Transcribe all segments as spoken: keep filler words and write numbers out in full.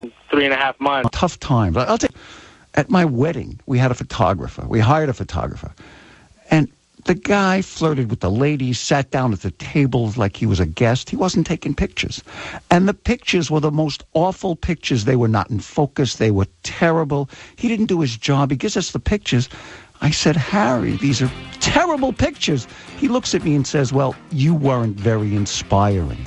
three and a half months. Tough time. But I'll tell you, at my wedding, we had a photographer. We hired a photographer. And the guy flirted with the ladies, sat down at the table like he was a guest. He wasn't taking pictures. And the pictures were the most awful pictures. They were not in focus. They were terrible. He didn't do his job. He gives us the pictures. I said, Harry, these are terrible pictures. He looks at me and says, well, you weren't very inspiring.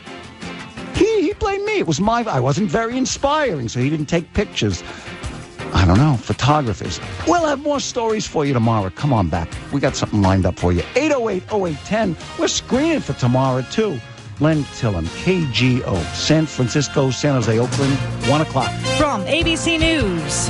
He, he blamed me. It was my... I wasn't very inspiring, so he didn't take pictures. I don't know, photographers. We'll have more stories for you tomorrow. Come on back. We got something lined up for you. eight oh eight, oh eight one oh. We're screening for tomorrow, too. Len Tillum, K G O, San Francisco, San Jose, Oakland, one o'clock. From A B C News,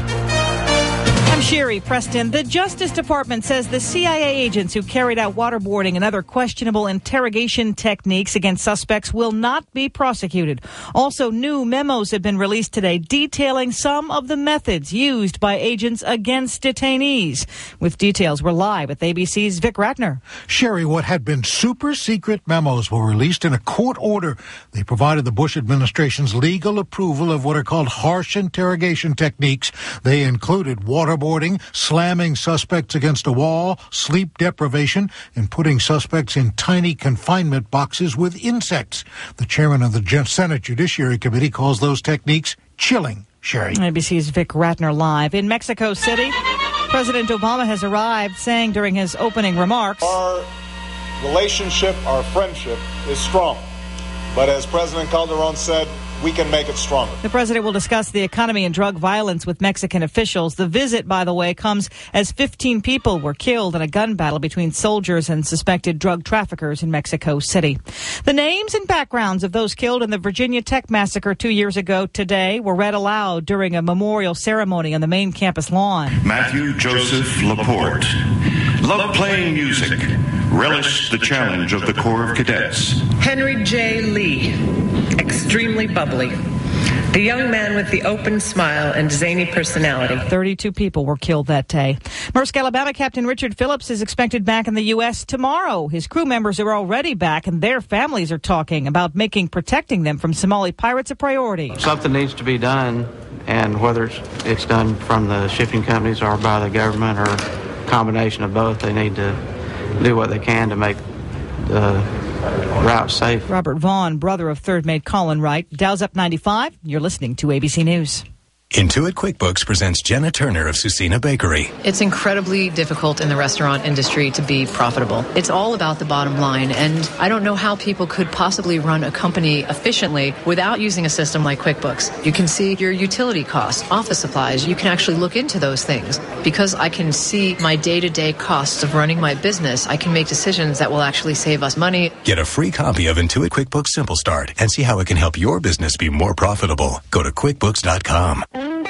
I'm Sherry Preston. The Justice Department says the C I A agents who carried out waterboarding and other questionable interrogation techniques against suspects will not be prosecuted. Also, new memos have been released today detailing some of the methods used by agents against detainees. With details, we're live with A B C's Vic Ratner. Sherry, what had been super secret memos were released in a court order. They provided the Bush administration's legal approval of what are called harsh interrogation techniques. They included waterboarding, slamming suspects against a wall, sleep deprivation, and putting suspects in tiny confinement boxes with insects. The chairman of the Senate Judiciary Committee calls those techniques chilling. Sherry. A B C's Vic Ratner live. In Mexico City, President Obama has arrived, saying during his opening remarks, our relationship, our friendship is strong. But as President Calderon said, we can make it stronger. The president will discuss the economy and drug violence with Mexican officials. The visit, by the way, comes as fifteen people were killed in a gun battle between soldiers and suspected drug traffickers in Mexico City. The names and backgrounds of those killed in the Virginia Tech massacre two years ago today were read aloud during a memorial ceremony on the main campus lawn. Matthew Joseph Laporte. Loved playing music. Relished the challenge of the Corps of Cadets. Henry J. Lee. Extremely bubbly. The young man with the open smile and zany personality. thirty-two people were killed that day. Maersk, Alabama Captain Richard Phillips is expected back in the U S tomorrow. His crew members are already back, and their families are talking about making protecting them from Somali pirates a priority. Something needs to be done, and whether it's done from the shipping companies or by the government or a combination of both, they need to do what they can to make the route safe. Robert Vaughn, brother of third mate Colin Wright. Dow's Up ninety-five. You're listening to A B C News. Intuit QuickBooks presents Jenna Turner of Susina Bakery. It's incredibly difficult in the restaurant industry to be profitable. It's all about the bottom line, and I don't know how people could possibly run a company efficiently without using a system like QuickBooks. You can see your utility costs, office supplies. You can actually look into those things. Because I can see my day-to-day costs of running my business, I can make decisions that will actually save us money. Get a free copy of Intuit QuickBooks Simple Start and see how it can help your business be more profitable. Go to QuickBooks dot com.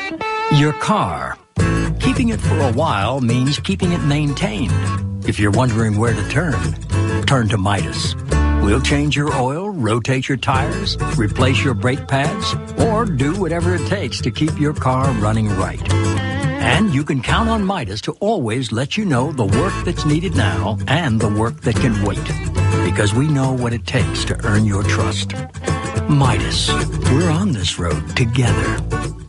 Your car. Keeping it for a while means keeping it maintained. If you're wondering where to turn, turn to Midas. We'll change your oil, rotate your tires, replace your brake pads, or do whatever it takes to keep your car running right. And you can count on Midas to always let you know the work that's needed now and the work that can wait. Because we know what it takes to earn your trust. Midas. We're on this road together.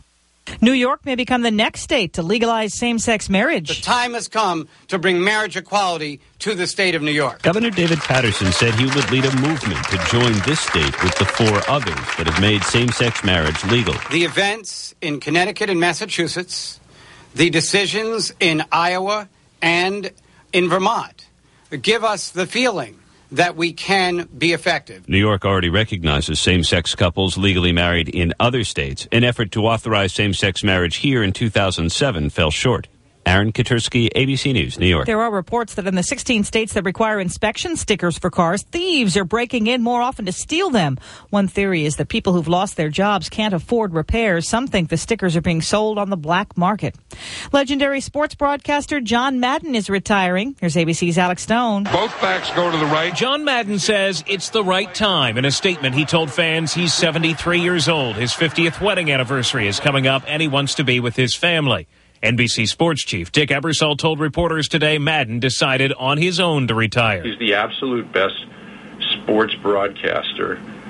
New York may become the next state to legalize same-sex marriage. The time has come to bring marriage equality to the state of New York. Governor David Paterson said he would lead a movement to join this state with the four others that have made same-sex marriage legal. The events in Connecticut and Massachusetts, the decisions in Iowa and in Vermont give us the feeling that we can be effective. New York already recognizes same-sex couples legally married in other states. An effort to authorize same-sex marriage here in two thousand seven fell short. Aaron Katursky, A B C News, New York. There are reports that in the sixteen states that require inspection stickers for cars, thieves are breaking in more often to steal them. One theory is that people who've lost their jobs can't afford repairs. Some think the stickers are being sold on the black market. Legendary sports broadcaster John Madden is retiring. Here's A B C's Alex Stone. Both backs go to the right. John Madden says it's the right time. In a statement, he told fans he's seventy-three years old. His fiftieth wedding anniversary is coming up, and he wants to be with his family. N B C sports chief Dick Ebersol told reporters today Madden decided on his own to retire. He's the absolute best sports broadcaster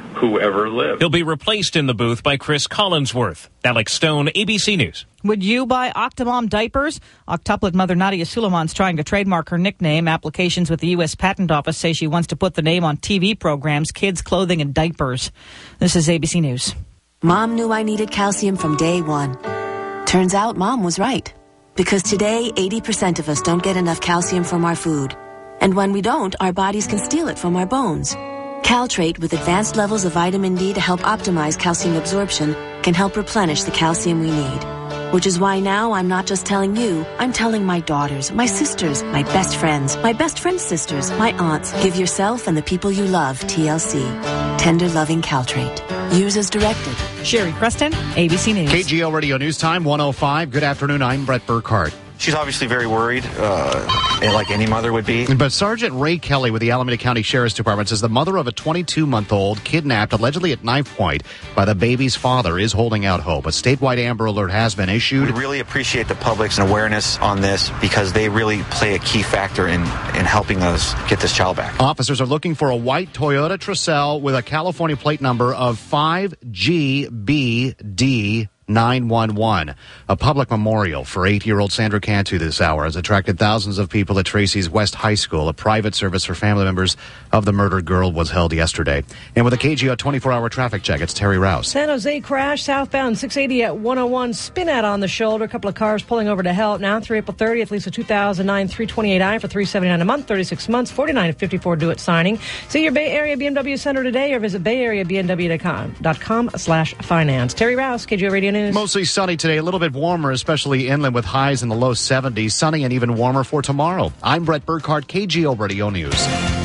who ever lived. He'll be replaced in the booth by Chris Collinsworth. Alex Stone, A B C News. Would you buy Octomom diapers? Octuplet mother Nadia Suleiman's trying to trademark her nickname. Applications with the U S Patent Office say she wants to put the name on T V programs, kids' clothing, and diapers. This is A B C News. Mom knew I needed calcium from day one. Turns out Mom was right. Because today, eighty percent of us don't get enough calcium from our food. And when we don't, our bodies can steal it from our bones. Caltrate, with advanced levels of vitamin D to help optimize calcium absorption, can help replenish the calcium we need. Which is why now I'm not just telling you, I'm telling my daughters, my sisters, my best friends, my best friend's sisters, my aunts. Give yourself and the people you love T L C. Tender loving Caltrate. Use as directed. Sherry Preston, A B C News. K G O Radio News Time, one oh five. Good afternoon. I'm Brett Burkhardt. She's obviously very worried, uh, like any mother would be. But Sergeant Ray Kelly with the Alameda County Sheriff's Department says the mother of a twenty-two-month-old kidnapped allegedly at knife point by the baby's father is holding out hope. A statewide Amber Alert has been issued. We really appreciate the public's awareness on this because they really play a key factor in, in helping us get this child back. Officers are looking for a white Toyota Tercel with a California plate number of five G B D nine one one. A public memorial for eight-year-old Sandra Cantu this hour has attracted thousands of people at Tracy's West High School. A private service for family members of the murdered girl was held yesterday. And with a K G O twenty-four hour traffic check, it's Terry Rouse. San Jose crash southbound six eighty at one oh one. Spin out on the shoulder. A couple of cars pulling over to help. Now through April thirtieth, Lisa two thousand nine three twenty-eight I for three seventy-nine a month, thirty-six months, forty-nine fifty-four due at signing. See your Bay Area B M W Center today or visit bay area b m w dot com slash finance. Terry Rouse, K G O Radio News. Mostly sunny today, a little bit warmer, especially inland with highs in the low seventies. Sunny and even warmer for tomorrow. I'm Brett Burkhardt, K G O Radio News.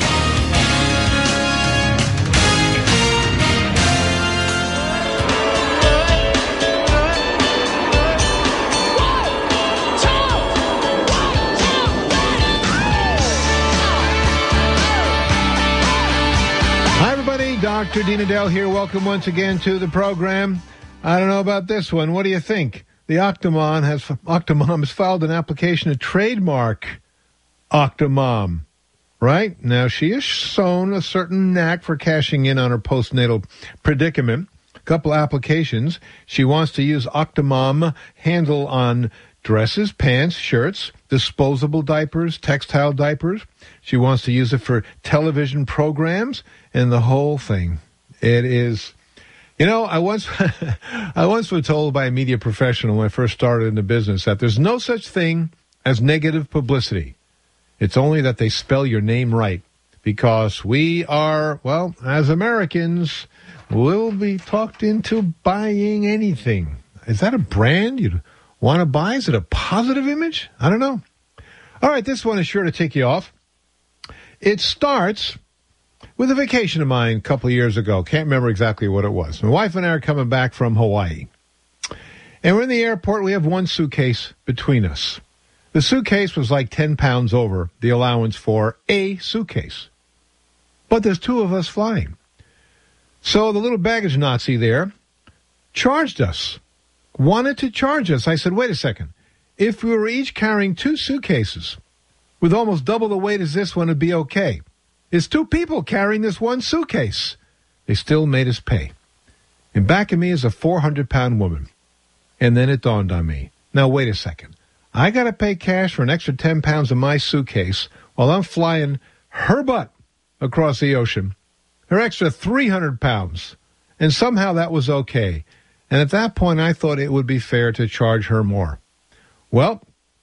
Hi, everybody. Doctor Dina Dell here. Welcome once again to the program. I don't know about this one. What do you think? The Octomom has Octomom has filed an application to trademark Octomom, right? Now, she has shown a certain knack for cashing in on her postnatal predicament. A couple applications. She wants to use Octomom handle on dresses, pants, shirts, disposable diapers, textile diapers. She wants to use it for television programs and the whole thing. It is... You know, I once I once was told by a media professional when I first started in the business that there's no such thing as negative publicity. It's only that they spell your name right. Because we are, well, as Americans, we'll be talked into buying anything. Is that a brand you'd want to buy? Is it a positive image? I don't know. All right, this one is sure to take you off. It starts with a vacation of mine a couple of years ago. Can't remember exactly what it was. My wife and I are coming back from Hawaii. And we're in the airport. We have one suitcase between us. The suitcase was like ten pounds over the allowance for a suitcase. But there's two of us flying. So the little baggage Nazi there charged us. Wanted to charge us. I said, wait a second. If we were each carrying two suitcases with almost double the weight as this one, it'd be okay. It's two people carrying this one suitcase. They still made us pay. And back of me is a four hundred pound woman. And then it dawned on me. Now, wait a second. I got to pay cash for an extra ten pounds of my suitcase while I'm flying her butt across the ocean. Her extra three hundred pounds. And somehow that was okay. And at that point, I thought it would be fair to charge her more. Well,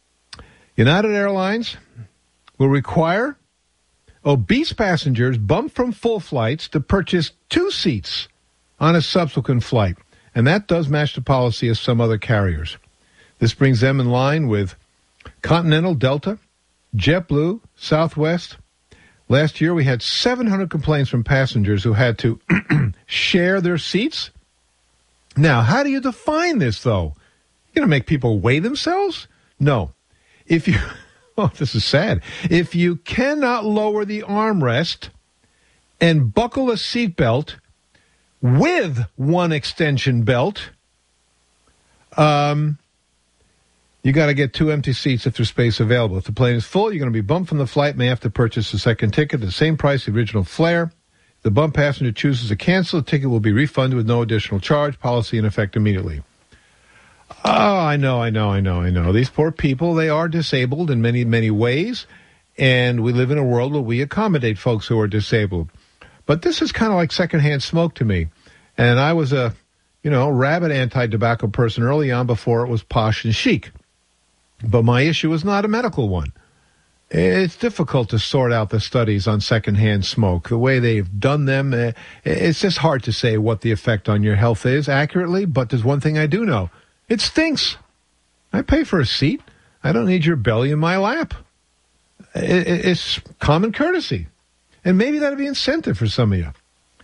United Airlines will require obese passengers bumped from full flights to purchase two seats on a subsequent flight. And that does match the policy of some other carriers. This brings them in line with Continental, Delta, JetBlue, Southwest. Last year, we had seven hundred complaints from passengers who had to share their seats. Now, how do you define this, though? You're going to make people weigh themselves? No. If you... Oh, this is sad. If you cannot lower the armrest and buckle a seatbelt with one extension belt, um, you got to get two empty seats if there's space available. If the plane is full, you're going to be bumped from the flight, may have to purchase a second ticket at the same price, the original fare. The bump passenger chooses to cancel, the ticket will be refunded with no additional charge. Policy in effect immediately. Oh, I know, I know, I know, I know. These poor people, they are disabled in many, many ways, and we live in a world where we accommodate folks who are disabled. But this is kind of like secondhand smoke to me. And I was a, you know, rabid anti-tobacco person early on before it was posh and chic. But my issue is not a medical one. It's difficult to sort out the studies on secondhand smoke. The way they've done them, it's just hard to say what the effect on your health is accurately. But there's one thing I do know. It stinks. I pay for a seat. I don't need your belly in my lap. It's common courtesy. And maybe that'll be incentive for some of you.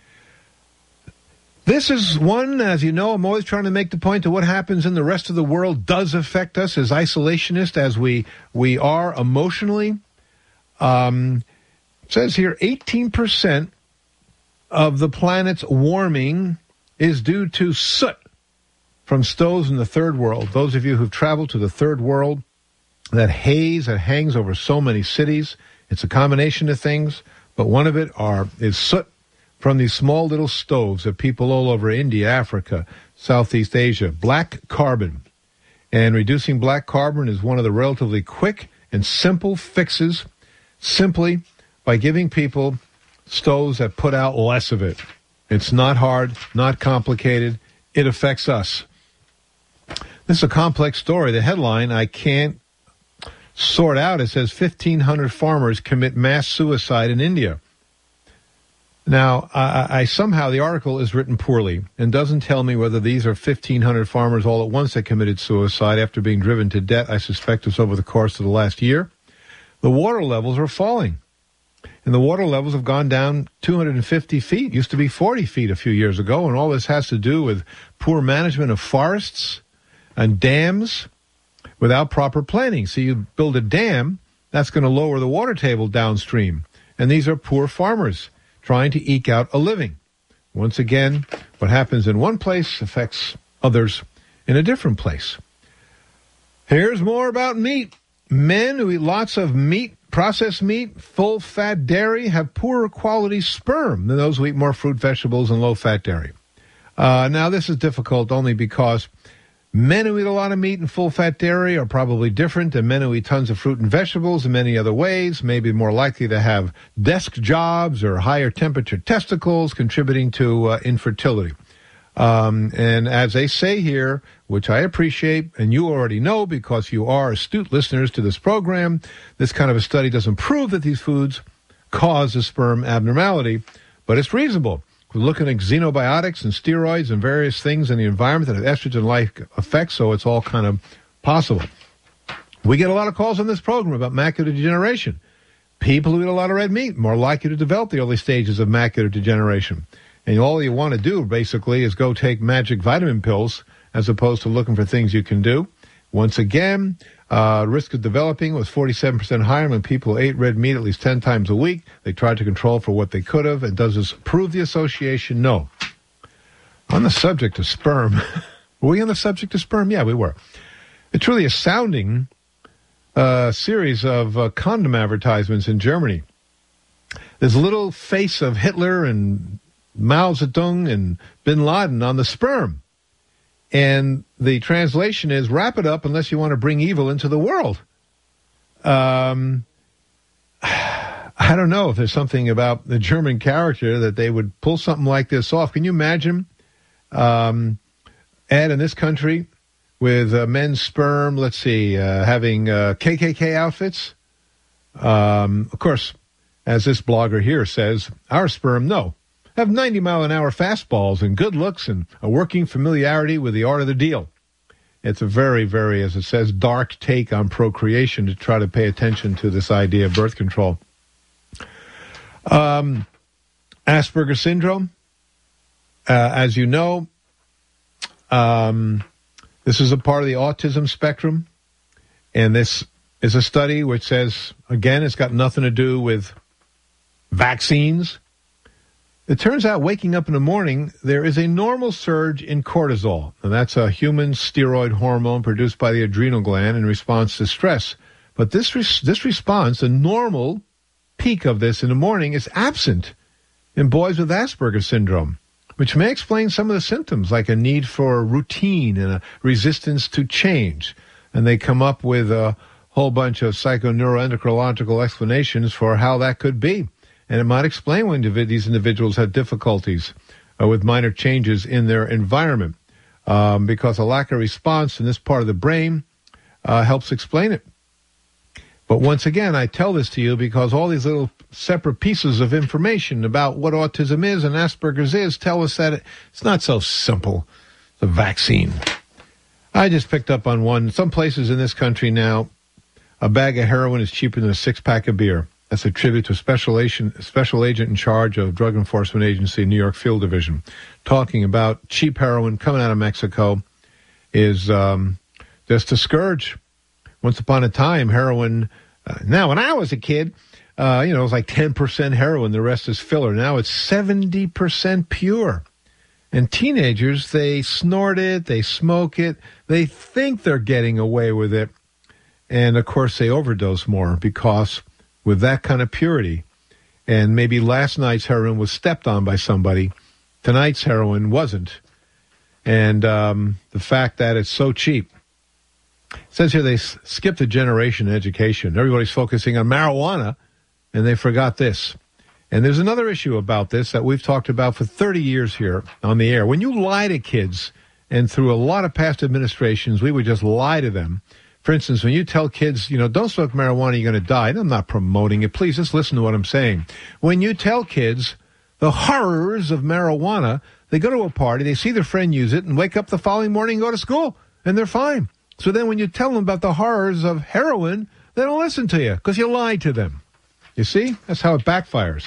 This is one, as you know, I'm always trying to make the point that what happens in the rest of the world does affect us as isolationists, as we we are emotionally. Um, it says here eighteen percent of the planet's warming is due to soot from stoves in the third world. Those of you who've traveled to the third world, that haze that hangs over so many cities, it's a combination of things, but one of it are is soot from these small little stoves of people all over India, Africa, Southeast Asia. Black carbon. And reducing black carbon is one of the relatively quick and simple fixes, simply by giving people stoves that put out less of it. It's not hard, not complicated. It affects us. This is a complex story. The headline, I can't sort out. It says fifteen hundred farmers commit mass suicide in India. Now, I, I somehow, the article is written poorly and doesn't tell me whether these are fifteen hundred farmers all at once that committed suicide after being driven to death. I suspect it's over the course of the last year. The water levels are falling. And the water levels have gone down two hundred fifty feet. It used to be forty feet a few years ago. And all this has to do with poor management of forests and dams without proper planning. So you build a dam, that's going to lower the water table downstream. And these are poor farmers trying to eke out a living. Once again, what happens in one place affects others in a different place. Here's more about meat. Men who eat lots of meat, processed meat, full-fat dairy, have poorer quality sperm than those who eat more fruit, vegetables, and low-fat dairy. Uh, now, this is difficult only because men who eat a lot of meat and full-fat dairy are probably different than men who eat tons of fruit and vegetables in many other ways, maybe more likely to have desk jobs or higher temperature testicles, contributing to uh, infertility. Um, and as they say here, which I appreciate, and you already know because you are astute listeners to this program, this kind of a study doesn't prove that these foods cause a sperm abnormality, but it's reasonable. We're looking at xenobiotics and steroids and various things in the environment that have estrogen-like effects, so it's all kind of possible. We get a lot of calls on this program about macular degeneration. People who eat a lot of red meat more likely to develop the early stages of macular degeneration. And all you want to do, basically, is go take magic vitamin pills as opposed to looking for things you can do. Once again, uh, risk of developing was forty-seven percent higher when people ate red meat at least ten times a week. They tried to control for what they could have. And does this prove the association? No. On the subject of sperm, were we on the subject of sperm? Yeah, we were. It's really astounding uh, series of uh, condom advertisements in Germany. There's a little face of Hitler and Mao Zedong and Bin Laden on the sperm. And the translation is, wrap it up unless you want to bring evil into the world. Um, I don't know if there's something about the German character that they would pull something like this off. Can you imagine, um, Ed, in this country with uh, men's sperm, let's see, uh, having uh, K K K outfits? Um, of course, as this blogger here says, our sperm, no. Have ninety mile an hour fastballs and good looks and a working familiarity with the art of the deal. It's a very, very, as it says, dark take on procreation to try to pay attention to this idea of birth control. Um, Asperger's syndrome, uh, as you know, um, this is a part of the autism spectrum. And this is a study which says, again, it's got nothing to do with vaccines. It turns out waking up in the morning, there is a normal surge in cortisol. And that's a human steroid hormone produced by the adrenal gland in response to stress. But this res- this response, the normal peak of this in the morning, is absent in boys with Asperger's syndrome, which may explain some of the symptoms, like a need for routine and a resistance to change. And they come up with a whole bunch of psychoneuroendocrinological explanations for how that could be. And it might explain when these individuals have difficulties uh, with minor changes in their environment, um, because a lack of response in this part of the brain uh, helps explain it. But once again, I tell this to you because all these little separate pieces of information about what autism is and Asperger's is tell us that it's not so simple, the vaccine. I just picked up on one. Some places in this country now, a bag of heroin is cheaper than a six-pack of beer. That's a tribute to a special agent, special agent in charge of Drug Enforcement Agency, New York Field Division, talking about cheap heroin coming out of Mexico is um, just a scourge. Once upon a time, heroin, uh, now when I was a kid, uh, you know, it was like ten percent heroin, the rest is filler. Now it's seventy percent pure. And teenagers, they snort it, they smoke it, they think they're getting away with it. And, of course, they overdose more because with that kind of purity, and maybe last night's heroin was stepped on by somebody, tonight's heroin wasn't. And um, the fact that it's so cheap. It says here they s- skipped a generation in education. Everybody's focusing on marijuana, and they forgot this. And there's another issue about this that we've talked about for thirty years here on the air. When you lie to kids, and through a lot of past administrations, we would just lie to them. For instance, when you tell kids, you know, don't smoke marijuana, you're going to die. And I'm not promoting it. Please just listen to what I'm saying. When you tell kids the horrors of marijuana, they go to a party, they see their friend use it, and wake up the following morning and go to school, and they're fine. So then when you tell them about the horrors of heroin, they don't listen to you because you lied to them. You see? That's how it backfires.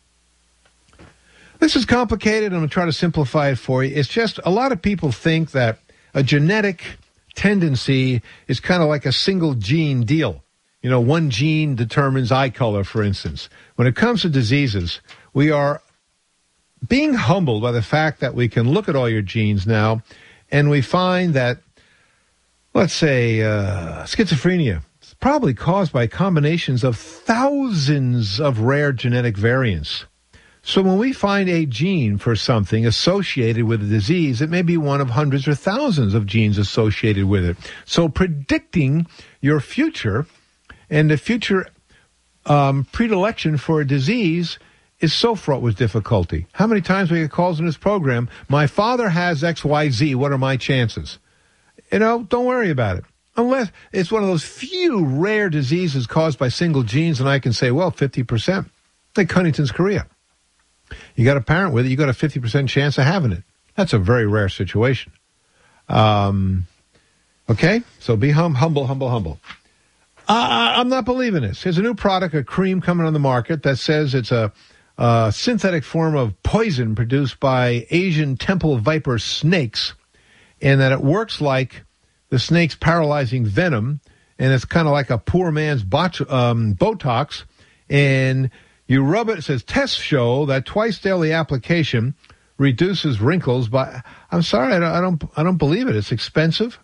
This is complicated. I'm going to try to simplify it for you. It's just a lot of people think that a genetic tendency is kind of like a single gene deal. You know, one gene determines eye color, for instance. When it comes to diseases, we are being humbled by the fact that we can look at all your genes now, and we find that, let's say, uh, schizophrenia is probably caused by combinations of thousands of rare genetic variants. So when we find a gene for something associated with a disease, it may be one of hundreds or thousands of genes associated with it. So predicting your future and the future um, predilection for a disease is so fraught with difficulty. How many times we get calls in this program, my father has X Y Z, what are my chances? You know, don't worry about it. Unless it's one of those few rare diseases caused by single genes, and I can say, well, fifty percent. Like Huntington's chorea. You got a parent with it, you got a fifty percent chance of having it. That's a very rare situation. Um, okay, so be hum, humble, humble, humble. Uh, I'm not believing this. There's a new product, a cream coming on the market that says it's a, a synthetic form of poison produced by Asian temple viper snakes, and that it works like the snake's paralyzing venom, and it's kind of like a poor man's bot, um, Botox, and you rub it. It says tests show that twice daily application reduces wrinkles. By I'm sorry, I don't, I don't, I don't believe it. It's expensive,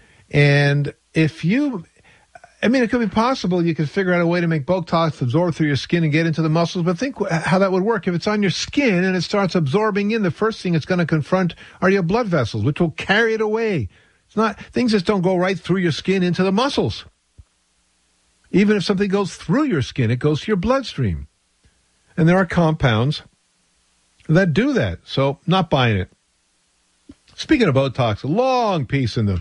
and if you, I mean, it could be possible you could figure out a way to make Botox absorb through your skin and get into the muscles. But think how that would work if it's on your skin and it starts absorbing in. The first thing it's going to confront are your blood vessels, which will carry it away. It's not things just don't go right through your skin into the muscles. Even if something goes through your skin, it goes to your bloodstream. And there are compounds that do that. So, not buying it. Speaking of Botox, a long piece in the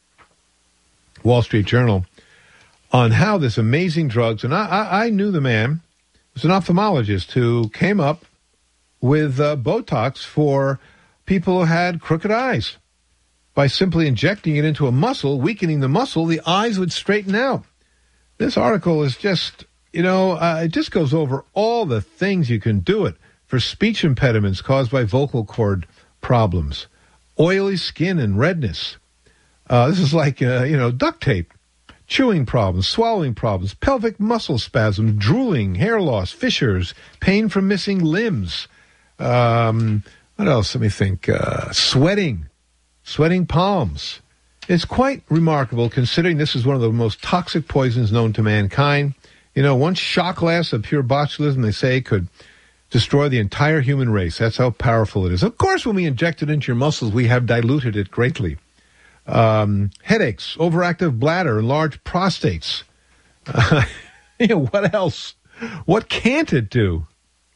Wall Street Journal on how this amazing drugs, and I, I, I knew the man, was an ophthalmologist who came up with uh, Botox for people who had crooked eyes. By simply injecting it into a muscle, weakening the muscle, the eyes would straighten out. This article is just... You know, uh, it just goes over all the things you can do it for speech impediments caused by vocal cord problems, oily skin and redness. Uh, this is like, uh, you know, duct tape, chewing problems, swallowing problems, pelvic muscle spasms, drooling, hair loss, fissures, pain from missing limbs. Um, what else? Let me think. Uh, sweating, sweating palms. It's quite remarkable considering this is one of the most toxic poisons known to mankind. You know, one shot glass of pure botulism, they say, could destroy the entire human race. That's how powerful it is. Of course, when we inject it into your muscles, we have diluted it greatly. Um, headaches, overactive bladder, enlarged prostates. Uh, you know, what else? What can't it do?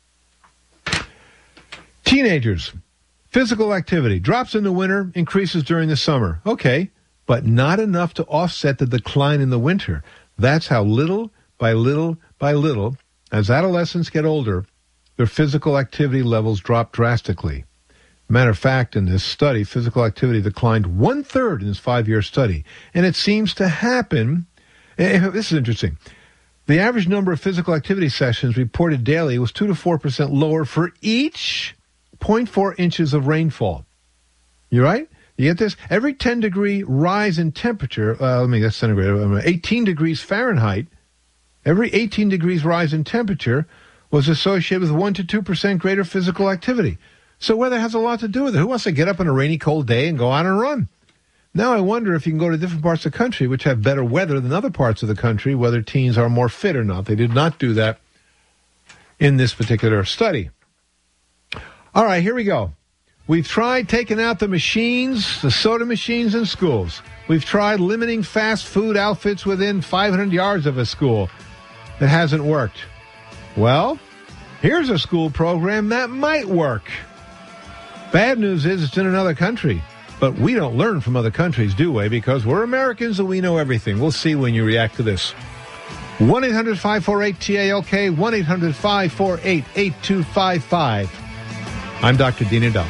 Teenagers, physical activity drops in the winter, increases during the summer. Okay, but not enough to offset the decline in the winter. That's how little by little by little, as adolescents get older, their physical activity levels drop drastically. Matter of fact, in this study, physical activity declined one-third in this five-year study. And it seems to happen, this is interesting, the average number of physical activity sessions reported daily was two to four percent lower for each zero point four inches of rainfall. You right? You get this? Every ten degree rise in temperature, uh, let me get centigrade, eighteen degrees Fahrenheit, every eighteen degrees rise in temperature was associated with one to two percent greater physical activity. So weather has a lot to do with it. Who wants to get up on a rainy, cold day and go out and run? Now I wonder if you can go to different parts of the country which have better weather than other parts of the country, whether teens are more fit or not. They did not do that in this particular study. All right, here we go. We've tried taking out the machines, the soda machines in schools. We've tried limiting fast food outfits within five hundred yards of a school. It hasn't worked. Well, here's a school program that might work. Bad news is it's in another country. But we don't learn from other countries, do we? Because we're Americans and we know everything. We'll see when you react to this. one eight hundred five four eight T A L K, one eight hundred five four eight eight two five five. I'm Doctor Dean Edel.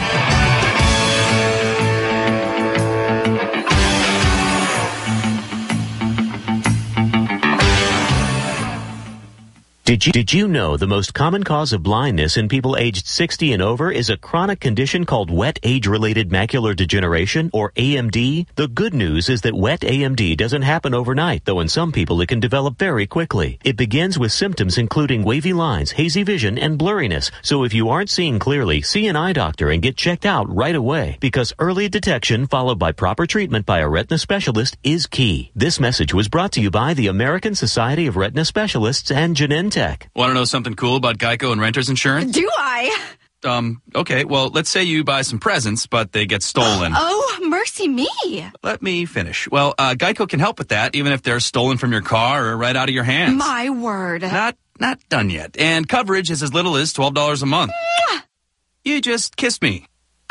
Did you, did you know the most common cause of blindness in people aged sixty and over is a chronic condition called wet age-related macular degeneration, or A M D? The good news is that wet A M D doesn't happen overnight, though in some people it can develop very quickly. It begins with symptoms including wavy lines, hazy vision, and blurriness. So if you aren't seeing clearly, see an eye doctor and get checked out right away, because early detection followed by proper treatment by a retina specialist is key. This message was brought to you by the American Society of Retina Specialists and Genentech. Want to know something cool about Geico and renter's insurance? Do I? Um, okay, well, let's say you buy some presents, but they get stolen. Oh, mercy me. Let me finish. Well, uh, Geico can help with that, even if they're stolen from your car or right out of your hands. My word. Not, not done yet. And coverage is as little as twelve dollars a month. Mwah! You just kissed me.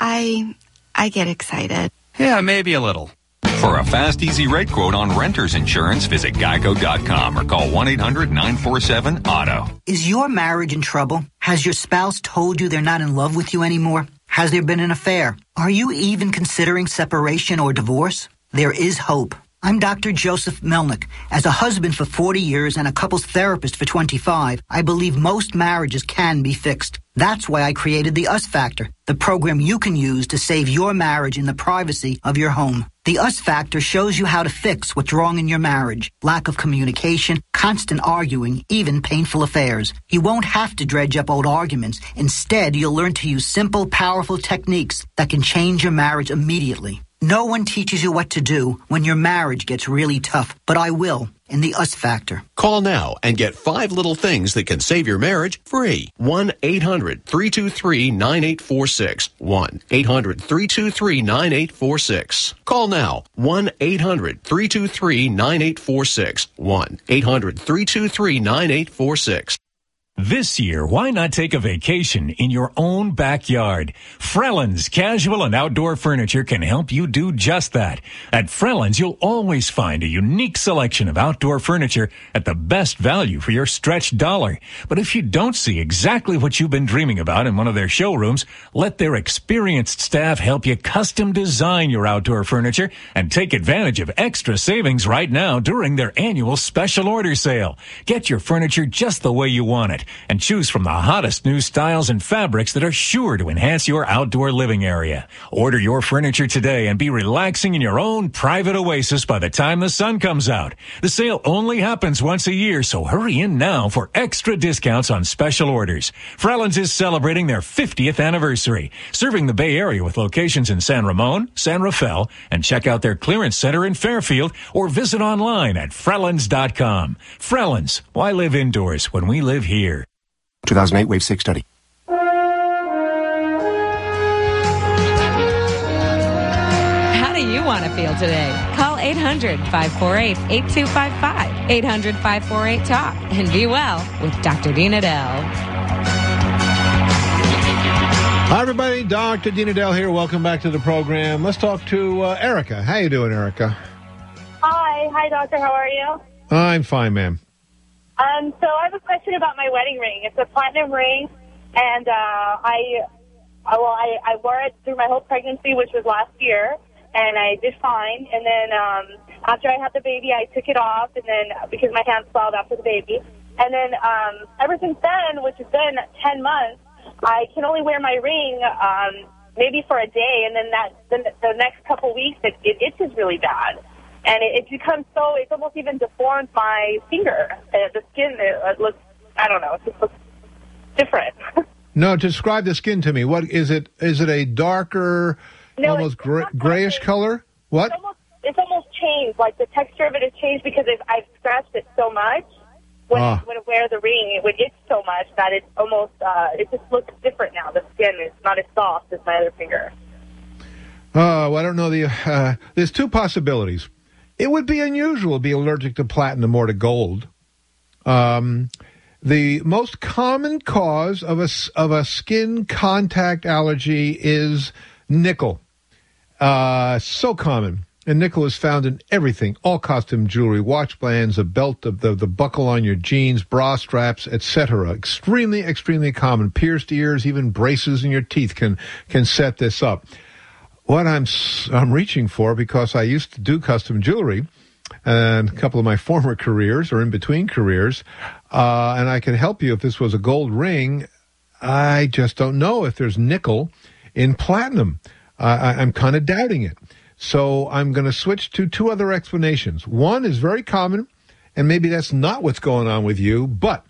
I, I get excited. Yeah, maybe a little. For a fast, easy rate quote on renter's insurance, visit geico dot com or call one eight hundred nine four seven auto. Is your marriage in trouble? Has your spouse told you they're not in love with you anymore? Has there been an affair? Are you even considering separation or divorce? There is hope. I'm Doctor Joseph Melnick. As a husband for forty years and a couples therapist for twenty-five, I believe most marriages can be fixed. That's why I created the US Factor, the program you can use to save your marriage in the privacy of your home. The US Factor shows you how to fix what's wrong in your marriage. Lack of communication, constant arguing, even painful affairs. You won't have to dredge up old arguments. Instead, you'll learn to use simple, powerful techniques that can change your marriage immediately. No one teaches you what to do when your marriage gets really tough, but I will in the US Factor. Call now and get five little things that can save your marriage free. one eight hundred three two three nine eight four six. one eight hundred three two three nine eight four six. Call now. one eight hundred three two three nine eight four six. one eight hundred three two three nine eight four six. This year, why not take a vacation in your own backyard? Frelland's Casual and Outdoor Furniture can help you do just that. At Frelland's, you'll always find a unique selection of outdoor furniture at the best value for your stretched dollar. But if you don't see exactly what you've been dreaming about in one of their showrooms, let their experienced staff help you custom design your outdoor furniture and take advantage of extra savings right now during their annual special order sale. Get your furniture just the way you want it, and choose from the hottest new styles and fabrics that are sure to enhance your outdoor living area. Order your furniture today and be relaxing in your own private oasis by the time the sun comes out. The sale only happens once a year, so hurry in now for extra discounts on special orders. Frelland's is celebrating their fiftieth anniversary, serving the Bay Area with locations in San Ramon, San Rafael, and check out their clearance center in Fairfield or visit online at frellands dot com. Frelland's, why live indoors when we live here? two thousand eight Wave six study. How do you want to feel today? Call eight hundred, five four eight, eight two five five, eight hundred, five four eight, talk, and be well with Doctor Dean Adele. Hi, everybody. Doctor Dean Adele here. Welcome back to the program. Let's talk to uh, Erica. How you doing, Erica? Hi. Hi, doctor. How are you? I'm fine, ma'am. Um, so I have a question about my wedding ring. It's a platinum ring, and uh, I, uh, well, I, I wore it through my whole pregnancy, which was last year, and I did fine. And then um, after I had the baby, I took it off, and then because my hands swelled after the baby. And then um, ever since then, which has been ten months, I can only wear my ring um, maybe for a day, and then that then the next couple weeks, it, it itches really bad. And it, it becomes so, it's almost even deformed my finger. Uh, the skin, it, it looks, I don't know, it just looks different. No, describe the skin to me. What is it? Is it a darker, no, almost gra- grayish color? What? It's almost, it's almost changed. Like the texture of it has changed because I've, I've scratched it so much. When, ah. when I wear the ring, it would itch so much that it almost, uh, it just looks different now. The skin is not as soft as my other finger. Oh, well, I don't know. The uh, There's two possibilities. It would be unusual to be allergic to platinum or to gold. Um, the most common cause of a, of a skin contact allergy is nickel. Uh, so common. And nickel is found in everything, all costume jewelry, watch bands, a belt, of the, the buckle on your jeans, bra straps, et cetera. Extremely, extremely common. Pierced ears, even braces in your teeth can can set this up. What I'm I'm reaching for, because I used to do custom jewelry, and a couple of my former careers or in between careers, uh, and I can help you if this was a gold ring. I just don't know if there's nickel in platinum. Uh, I, I'm kind of doubting it. So I'm going to switch to two other explanations. One is very common, and maybe that's not what's going on with you, but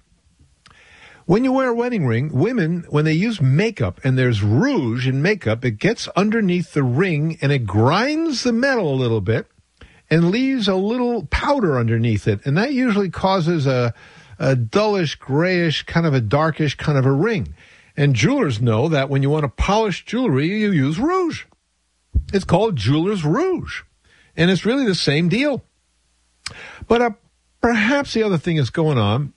when you wear a wedding ring, women, when they use makeup, and there's rouge in makeup, it gets underneath the ring, and it grinds the metal a little bit and leaves a little powder underneath it, and that usually causes a, a dullish, grayish, kind of a darkish kind of a ring. And jewelers know that when you want to polish jewelry, you use rouge. It's called jeweler's rouge, and it's really the same deal. But uh, perhaps the other thing that's going on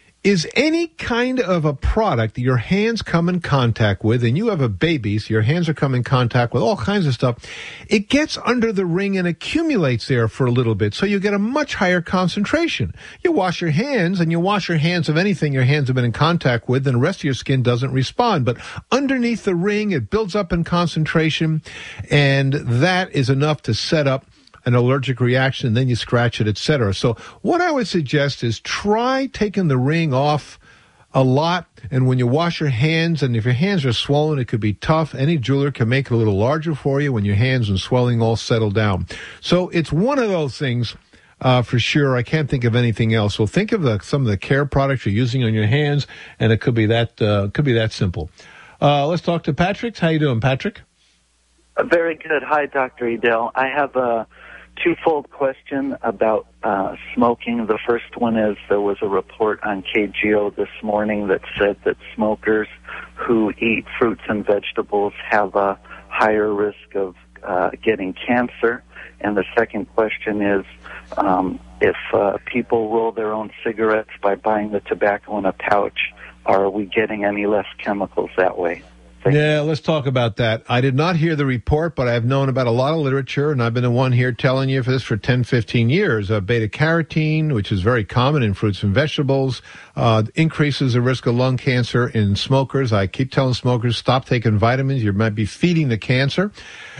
is any kind of a product that your hands come in contact with, and you have a baby, so your hands are coming in contact with all kinds of stuff, it gets under the ring and accumulates there for a little bit, so you get a much higher concentration. You wash your hands, and you wash your hands of anything your hands have been in contact with, and the rest of your skin doesn't respond. But underneath the ring, it builds up in concentration, and that is enough to set up an allergic reaction, and then you scratch it, et cetera. So what I would suggest is try taking the ring off a lot, and when you wash your hands, and if your hands are swollen, it could be tough. Any jeweler can make it a little larger for you when your hands and swelling all settle down. So it's one of those things uh, for sure. I can't think of anything else. So think of the, some of the care products you're using on your hands, and it could be that uh, could be that simple. Uh, let's talk to Patrick. How you doing, Patrick? Uh, very good. Hi, Doctor Edel. I have a twofold question about uh, smoking. The first one is there was a report on K G O this morning that said that smokers who eat fruits and vegetables have a higher risk of uh, getting cancer. And the second question is um, if uh, people roll their own cigarettes by buying the tobacco in a pouch, are we getting any less chemicals that way? Yeah, let's talk about that. I did not hear the report, but I've known about a lot of literature, and I've been the one here telling you for this for ten, fifteen years. Uh, beta-carotene, which is very common in fruits and vegetables, uh, increases the risk of lung cancer in smokers. I keep telling smokers, stop taking vitamins. You might be feeding the cancer,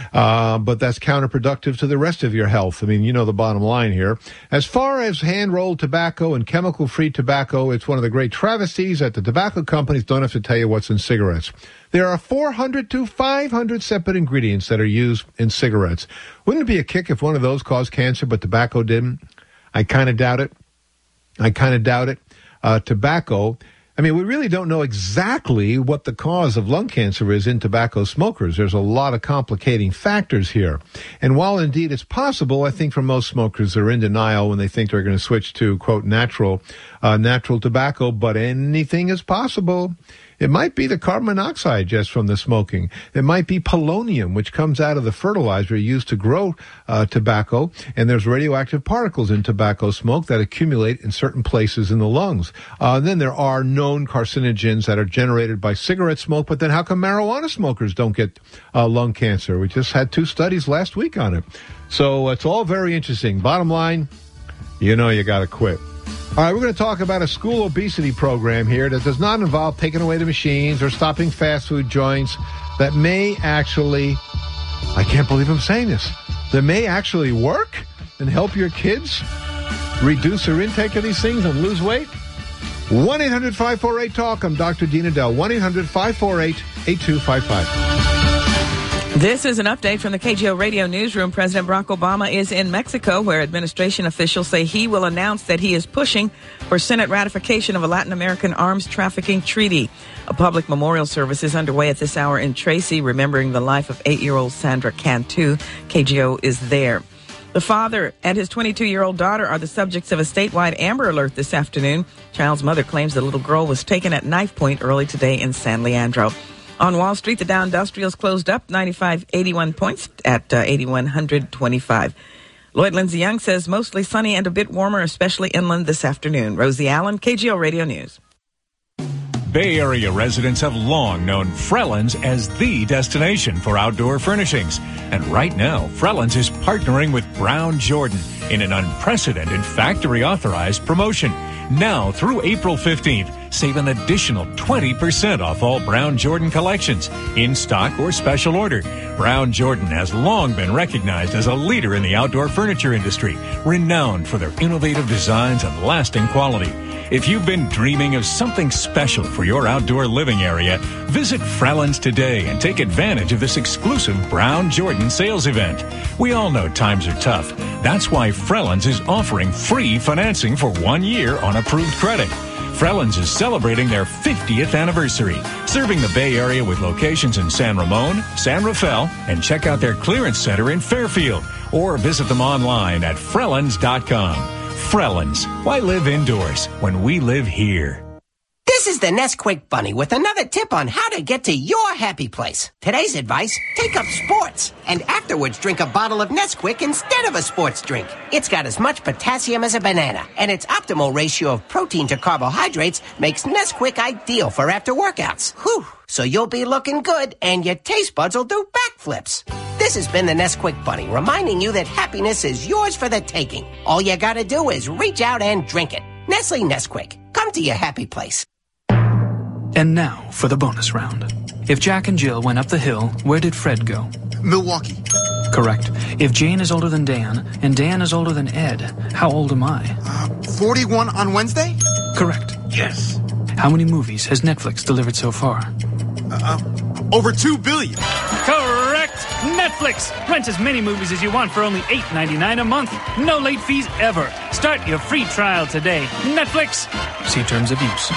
uh, but that's counterproductive to the rest of your health. I mean, you know the bottom line here. As far as hand-rolled tobacco and chemical-free tobacco, it's one of the great travesties that the tobacco companies don't have to tell you what's in cigarettes. There are four hundred to five hundred separate ingredients that are used in cigarettes. Wouldn't it be a kick if one of those caused cancer, but tobacco didn't? I kind of doubt it. I kind of doubt it. Uh, tobacco, I mean, we really don't know exactly what the cause of lung cancer is in tobacco smokers. There's a lot of complicating factors here. And while indeed it's possible, I think for most smokers, they're in denial when they think they're going to switch to, quote, natural, uh, natural tobacco, but anything is possible. It might be the carbon monoxide just from the smoking. It might be polonium, which comes out of the fertilizer used to grow uh, tobacco. And there's radioactive particles in tobacco smoke that accumulate in certain places in the lungs. Uh, then there are known carcinogens that are generated by cigarette smoke. But then how come marijuana smokers don't get uh, lung cancer? We just had two studies last week on it. So it's all very interesting. Bottom line, you know you got to quit. All right, we're going to talk about a school obesity program here that does not involve taking away the machines or stopping fast food joints that may actually, I can't believe I'm saying this, that may actually work and help your kids reduce their intake of these things and lose weight. one eight hundred five four eight talk. I'm Doctor Dean Edell. one eight hundred five four eight eight two five five. This is an update from the K G O Radio Newsroom. President Barack Obama is in Mexico, where administration officials say he will announce that he is pushing for Senate ratification of a Latin American arms trafficking treaty. A public memorial service is underway at this hour in Tracy, remembering the life of eight-year-old Sandra Cantu. K G O is there. The father and his twenty-two-year-old daughter are the subjects of a statewide Amber Alert this afternoon. Child's mother claims the little girl was taken at knife point early today in San Leandro. On Wall Street, the Dow Industrials closed up ninety-five eighty-one points at uh, eighty-one twenty-five. Lloyd Lindsay Young says mostly sunny and a bit warmer, especially inland this afternoon. Rosie Allen, K G O Radio News. Bay Area residents have long known Frellens as the destination for outdoor furnishings. And right now, Frellens is partnering with Brown Jordan in an unprecedented factory-authorized promotion. Now through April fifteenth, save an additional twenty percent off all Brown Jordan collections, in stock or special order. Brown Jordan has long been recognized as a leader in the outdoor furniture industry, renowned for their innovative designs and lasting quality. If you've been dreaming of something special for your outdoor living area, visit Frellens today and take advantage of this exclusive Brown Jordan sales event. We all know times are tough. That's why Frellens is offering free financing for one year on approved credit. Frellens is celebrating their fiftieth anniversary, serving the Bay Area with locations in San Ramon, San Rafael, and check out their clearance center in Fairfield, or visit them online at frellens dot com. Frellens, why live indoors when we live here? This is the Nesquik Bunny with another tip on how to get to your happy place. Today's advice, take up sports, and afterwards drink a bottle of Nesquik instead of a sports drink. It's got as much potassium as a banana, and its optimal ratio of protein to carbohydrates makes Nesquik ideal for after workouts. Whew! So you'll be looking good, and your taste buds will do backflips. This has been the Nesquik Bunny, reminding you that happiness is yours for the taking. All you gotta do is reach out and drink it. Nestle Nesquik. Come to your happy place. And now for the bonus round. If Jack and Jill went up the hill, where did Fred go? Milwaukee. Correct. If Jane is older than Dan, and Dan is older than Ed, how old am I? Uh, forty-one on Wednesday? Correct. Yes. How many movies has Netflix delivered so far? Uh, over two billion. Correct! Netflix! Rent as many movies as you want for only eight ninety-nine a month. No late fees ever. Start your free trial today. Netflix! See terms of use.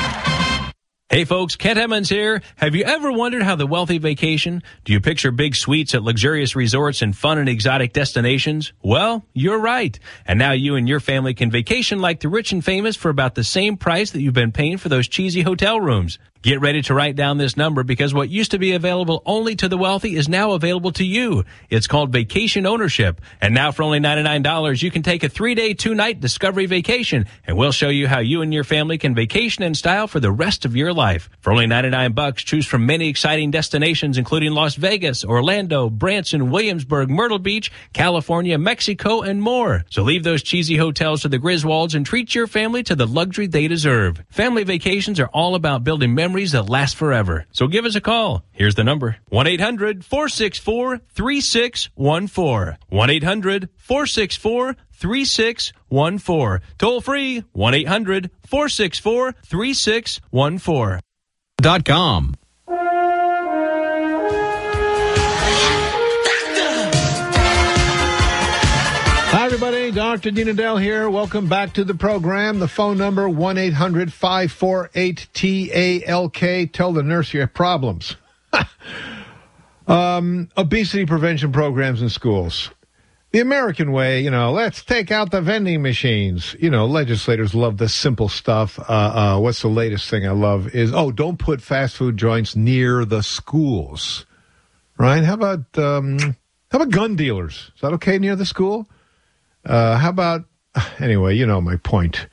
Hey folks, Kent Emmons here. Have you ever wondered how the wealthy vacation? Do you picture big suites at luxurious resorts and fun and exotic destinations? Well, you're right. And now you and your family can vacation like the rich and famous for about the same price that you've been paying for those cheesy hotel rooms. Get ready to write down this number, because what used to be available only to the wealthy is now available to you. It's called vacation ownership. And now for only ninety-nine dollars, you can take a three-day, two-night Discovery vacation, and we'll show you how you and your family can vacation in style for the rest of your life. For only ninety-nine bucks, choose from many exciting destinations, including Las Vegas, Orlando, Branson, Williamsburg, Myrtle Beach, California, Mexico, and more. So leave those cheesy hotels to the Griswolds and treat your family to the luxury they deserve. Family vacations are all about building memories that last forever. So give us a call. Here's the number. one eight hundred four six four three six one four. one eight hundred four six four three six one four. Toll free. one eight hundred four six four three six one four. Dot com. Hi, everybody. Doctor Dean Dell here. Welcome back to the program. The phone number, one eight hundred five four eight T A L K. Tell the nurse you have problems. um, obesity prevention programs in schools. The American way, you know, let's take out the vending machines. You know, legislators love the simple stuff. Uh, uh, what's the latest thing I love is, oh, don't put fast food joints near the schools. Right? How about, um, how about gun dealers? Is that okay near the school? Uh, how about, anyway, you know my point.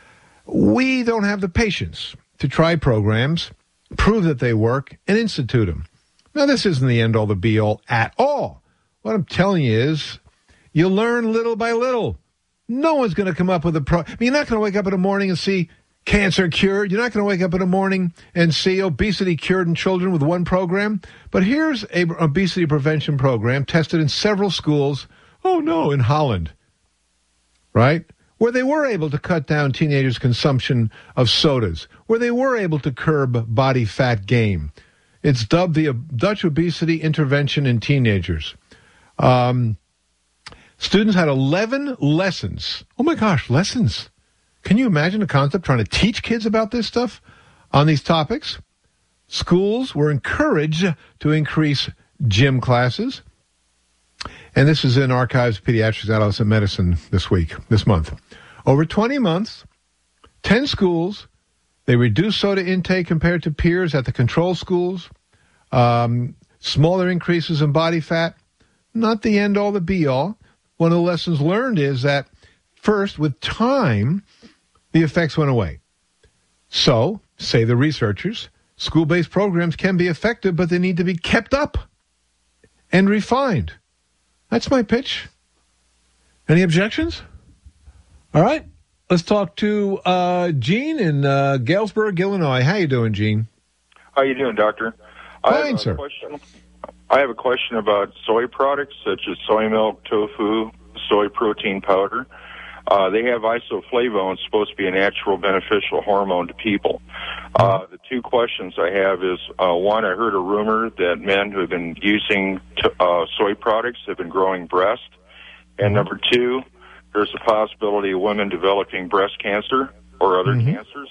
We don't have the patience to try programs, prove that they work, and institute them. Now, this isn't the end-all, the be-all at all. What I'm telling you is, you learn little by little. No one's going to come up with a pro. I mean, you're not going to wake up in the morning and see cancer cured. You're not going to wake up in the morning and see obesity cured in children with one program. But here's a obesity prevention program tested in several schools. Oh, no, in Holland. Right? Where they were able to cut down teenagers' consumption of sodas, where they were able to curb body fat gain. It's dubbed the Dutch Obesity Intervention in Teenagers. Um, students had eleven lessons. Oh, my gosh, lessons. Can you imagine the concept, trying to teach kids about this stuff on these topics? Schools were encouraged to increase gym classes. And this is in Archives of Pediatrics, Adolescent Medicine this week, this month. Over twenty months, ten schools, they reduced soda intake compared to peers at the control schools. Um, smaller increases in body fat. Not the end-all, the be-all. One of the lessons learned is that, first, with time, the effects went away. So, say the researchers, school-based programs can be effective, but they need to be kept up and refined. That's my pitch. Any objections? All right. Let's talk to uh, Gene in uh, Galesburg, Illinois. How you doing, Gene? How you doing, Doctor? I Fine, have a sir. Question. I have a question about soy products such as soy milk, tofu, soy protein powder. Uh, they have isoflavones, supposed to be a natural beneficial hormone to people. Uh, the two questions I have is, uh, one, I heard a rumor that men who have been using t- uh, soy products have been growing breast. And number two, there's a possibility of women developing breast cancer or other Mm-hmm. cancers.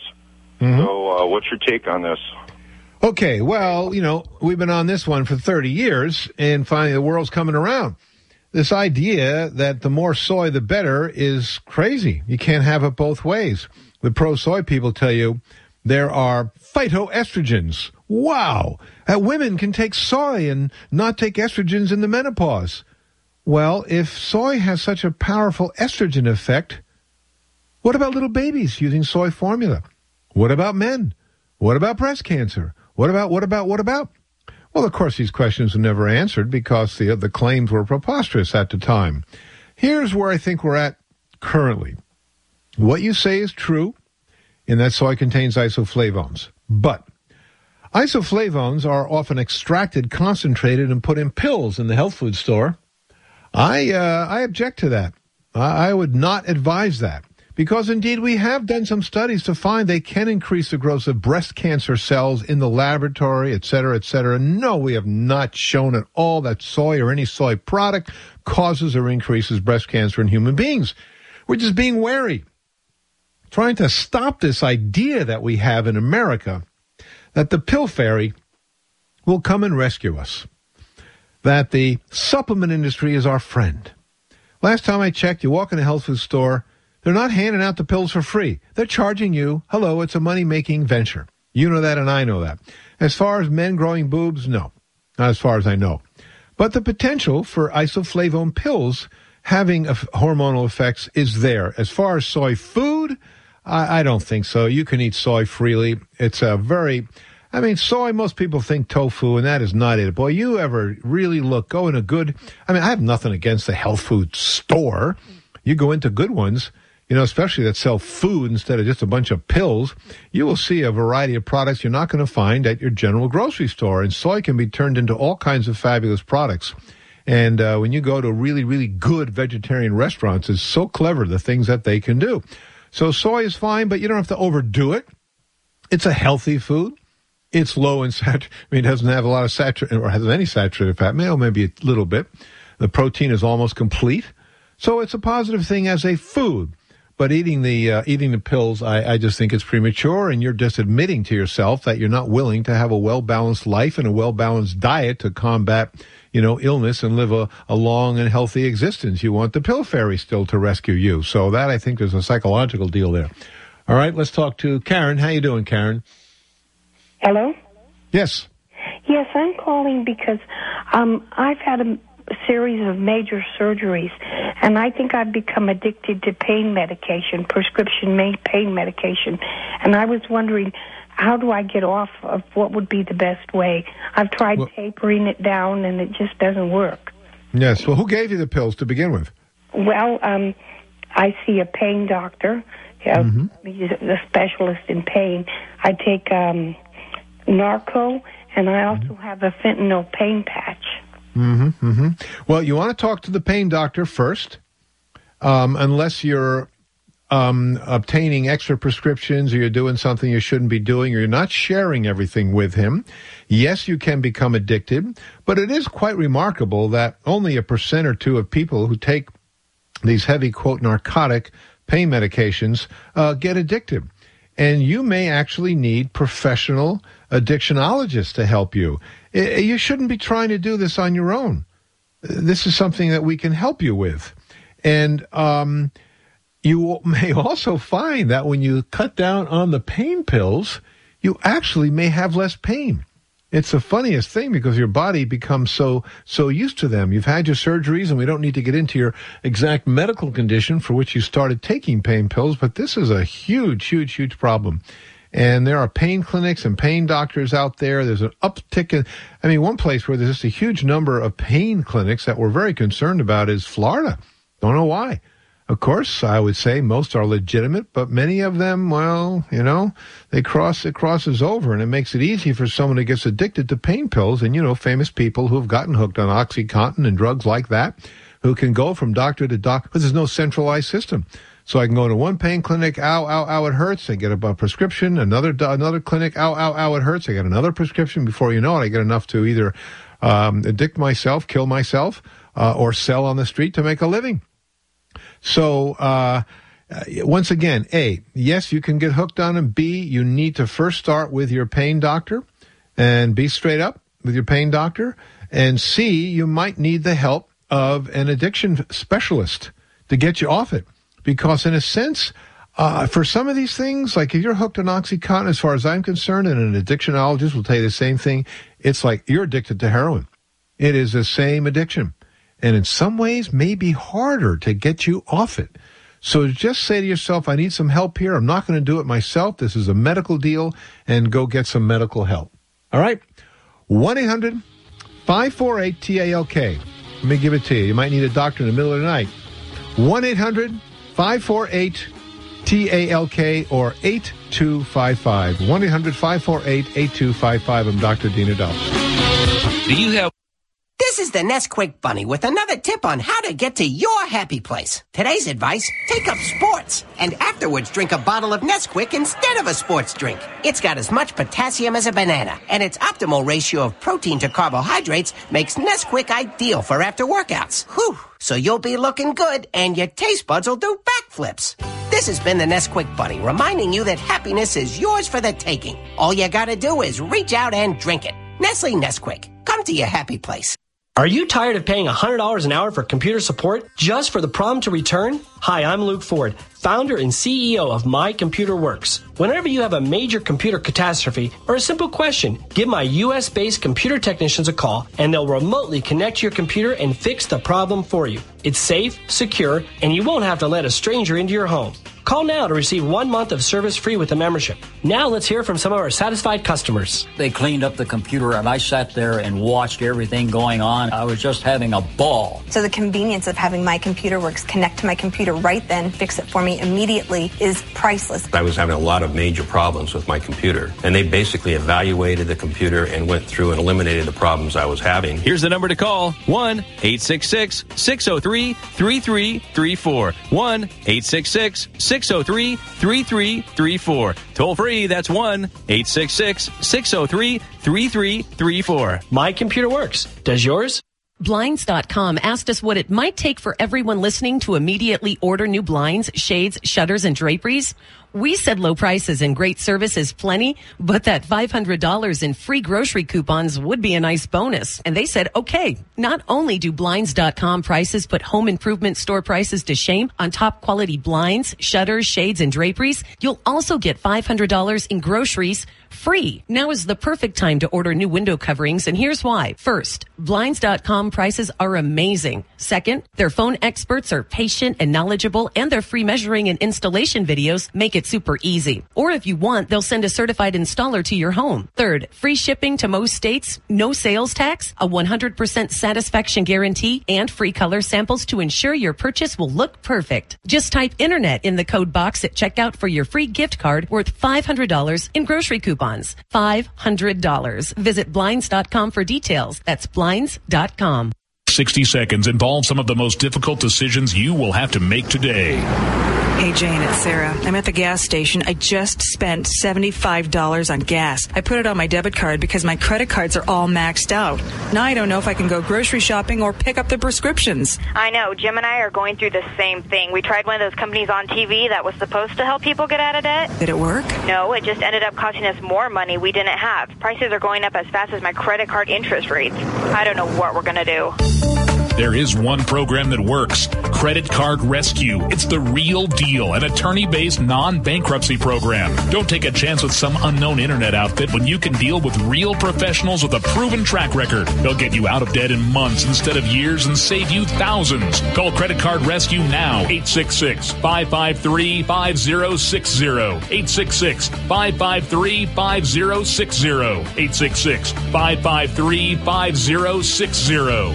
So uh, what's your take on this? Okay, well, you know, we've been on this one for thirty years, and finally the world's coming around. This idea that the more soy, the better is crazy. You can't have it both ways. The pro-soy people tell you there are phytoestrogens. Wow! That women can take soy and not take estrogens in the menopause. Well, if soy has such a powerful estrogen effect, what about little babies using soy formula? What about men? What about breast cancer? What about, what about, what about? Well, of course, these questions were never answered because the, the claims were preposterous at the time. Here's where I think we're at currently. What you say is true, in that soy contains isoflavones. But isoflavones are often extracted, concentrated, and put in pills in the health food store. I uh, I object to that. I, I would not advise that. Because, indeed, we have done some studies to find they can increase the growth of breast cancer cells in the laboratory, et cetera, et cetera. No, we have not shown at all that soy or any soy product causes or increases breast cancer in human beings. We're just being wary, trying to stop this idea that we have in America that the pill fairy will come and rescue us, that the supplement industry is our friend. Last time I checked, you walk in a health food store, they're not handing out the pills for free. They're charging you. Hello, it's a money-making venture. You know that and I know that. As far as men growing boobs, no. Not as far as I know. But the potential for isoflavone pills having a, hormonal effects is there. As far as soy food, I, I don't think so. You can eat soy freely. It's a very... I mean, soy, most people think tofu, and that is not it. Boy, you ever really look, go in a good... I mean, I have nothing against the health food store. You go into good ones... You know, especially that sell food instead of just a bunch of pills, you will see a variety of products you're not going to find at your general grocery store. And soy can be turned into all kinds of fabulous products. And uh, when you go to really, really good vegetarian restaurants, it's so clever, the things that they can do. So soy is fine, but you don't have to overdo it. It's a healthy food. It's low in sat. I mean, it doesn't have a lot of saturated, or has any saturated fat. Maybe, maybe a little bit. The protein is almost complete. So it's a positive thing as a food. But eating the uh, eating the pills, I, I just think it's premature, and you're just admitting to yourself that you're not willing to have a well-balanced life and a well-balanced diet to combat, you know, illness and live a, a long and healthy existence. You want the pill fairy still to rescue you. So that, I think, there's a psychological deal there. All right, let's talk to Karen. How you doing, Karen? Hello? Yes. Yes, I'm calling because um, I've had a series of major surgeries, and I think I've become addicted to pain medication, prescription ma- pain medication, and I was wondering, how do I get off of what would be the best way? I've tried well, tapering it down, and it just doesn't work. Yes. Well, who gave you the pills to begin with? Well, um, I see a pain doctor, uh, mm-hmm. he's a specialist in pain. I take um, Narco, and I also mm-hmm. have a fentanyl pain patch. Mm-hmm, mm-hmm. Well, you want to talk to the pain doctor first, um, unless you're um, obtaining extra prescriptions or you're doing something you shouldn't be doing or you're not sharing everything with him. Yes, you can become addicted, but it is quite remarkable that only a percent or two of people who take these heavy, quote, narcotic pain medications uh, get addicted. And you may actually need professional addictionologists to help you. You shouldn't be trying to do this on your own. This is something that we can help you with. And um, you may also find that when you cut down on the pain pills, you actually may have less pain. It's the funniest thing because your body becomes so so used to them. You've had your surgeries, and we don't need to get into your exact medical condition for which you started taking pain pills, but this is a huge, huge, huge problem. And there are pain clinics and pain doctors out there. There's an uptick in, I mean, one place where there's just a huge number of pain clinics that we're very concerned about is Florida. Don't know why. Of course, I would say most are legitimate, but many of them, well, you know, they cross, it crosses over, and it makes it easy for someone who gets addicted to pain pills. And, you know, famous people who have gotten hooked on OxyContin and drugs like that, who can go from doctor to doctor, because there's no centralized system. So I can go to one pain clinic, ow, ow, ow, it hurts. I get a, a prescription. Another another clinic, ow, ow, ow, it hurts. I get another prescription. Before you know it, I get enough to either um, addict myself, kill myself, uh, or sell on the street to make a living. So uh, once again, A, yes, you can get hooked on them. B, you need to first start with your pain doctor and be straight up with your pain doctor. And C, you might need the help of an addiction specialist to get you off it. Because in a sense, uh, for some of these things, like if you're hooked on OxyContin, as far as I'm concerned, and an addictionologist will tell you the same thing, it's like you're addicted to heroin. It is the same addiction. And in some ways, may be harder to get you off it. So just say to yourself, I need some help here. I'm not going to do it myself. This is a medical deal, and go get some medical help. All right? one eight hundred five four eight T A L K. Let me give it to you. You might need a doctor in the middle of the night. one eight hundred five four eight T A L K or eight two five five. one eight hundred five four eight eight two five five. I'm Doctor Dean Edel. Do you have... This is the Nesquik Bunny with another tip on how to get to your happy place. Today's advice, take up sports, and afterwards drink a bottle of Nesquik instead of a sports drink. It's got as much potassium as a banana, and its optimal ratio of protein to carbohydrates makes Nesquik ideal for after workouts. Whew! So you'll be looking good, and your taste buds will do backflips. This has been the Nesquik Bunny, reminding you that happiness is yours for the taking. All you gotta do is reach out and drink it. Nestle Nesquik. Come to your happy place. Are you tired of paying one hundred dollars an hour for computer support just for the problem to return? Hi, I'm Luke Ford, founder and C E O of My Computer Works. Whenever you have a major computer catastrophe or a simple question, give my U S-based computer technicians a call, and they'll remotely connect your computer and fix the problem for you. It's safe, secure, and you won't have to let a stranger into your home. Call now to receive one month of service free with a membership. Now let's hear from some of our satisfied customers. They cleaned up the computer, and I sat there and watched everything going on. I was just having a ball. So the convenience of having My Computer Works connect to my computer right then, fix it for me immediately, is priceless. I was having a lot of major problems with my computer, and they basically evaluated the computer and went through and eliminated the problems I was having. Here's the number to call, one eight six six, six oh three, three three three four, one eight six six, six oh three, three three three four. Toll free, that's one eight six six, six oh three, three three three four. My Computer Works. Does yours? Blinds dot com asked us what it might take for everyone listening to immediately order new blinds, shades, shutters, and draperies. We said low prices and great service is plenty, but that five hundred dollars in free grocery coupons would be a nice bonus. And they said, okay, not only do Blinds dot com prices put home improvement store prices to shame on top quality blinds, shutters, shades, and draperies, you'll also get five hundred dollars in groceries free. Now is the perfect time to order new window coverings, and here's why. First, Blinds dot com prices are amazing. Second, their phone experts are patient and knowledgeable, and their free measuring and installation videos make it super easy. Or if you want, they'll send a certified installer to your home. Third, free shipping to most states, no sales tax, a one hundred percent satisfaction guarantee, and free color samples to ensure your purchase will look perfect. Just type internet in the code box at checkout for your free gift card worth five hundred dollars in grocery coupons. five hundred dollars. Visit Blinds dot com for details. That's Blinds dot com. sixty seconds involve some of the most difficult decisions you will have to make today. Hey, Jane, it's Sarah. I'm at the gas station. I just spent seventy-five dollars on gas. I put it on my debit card because my credit cards are all maxed out. Now I don't know if I can go grocery shopping or pick up the prescriptions. I know. Jim and I are going through the same thing. We tried one of those companies on T V that was supposed to help people get out of debt. Did it work? No, it just ended up costing us more money we didn't have. Prices are going up as fast as my credit card interest rates. I don't know what we're going to do. There is one program that works. Credit Card Rescue. It's the real deal, an attorney-based non-bankruptcy program. Don't take a chance with some unknown internet outfit when you can deal with real professionals with a proven track record. They'll get you out of debt in months instead of years and save you thousands. Call Credit Card Rescue now. eight six six, five five three, five zero six zero. eight six six, five five three, five zero six zero. eight six six, five five three, five zero six zero.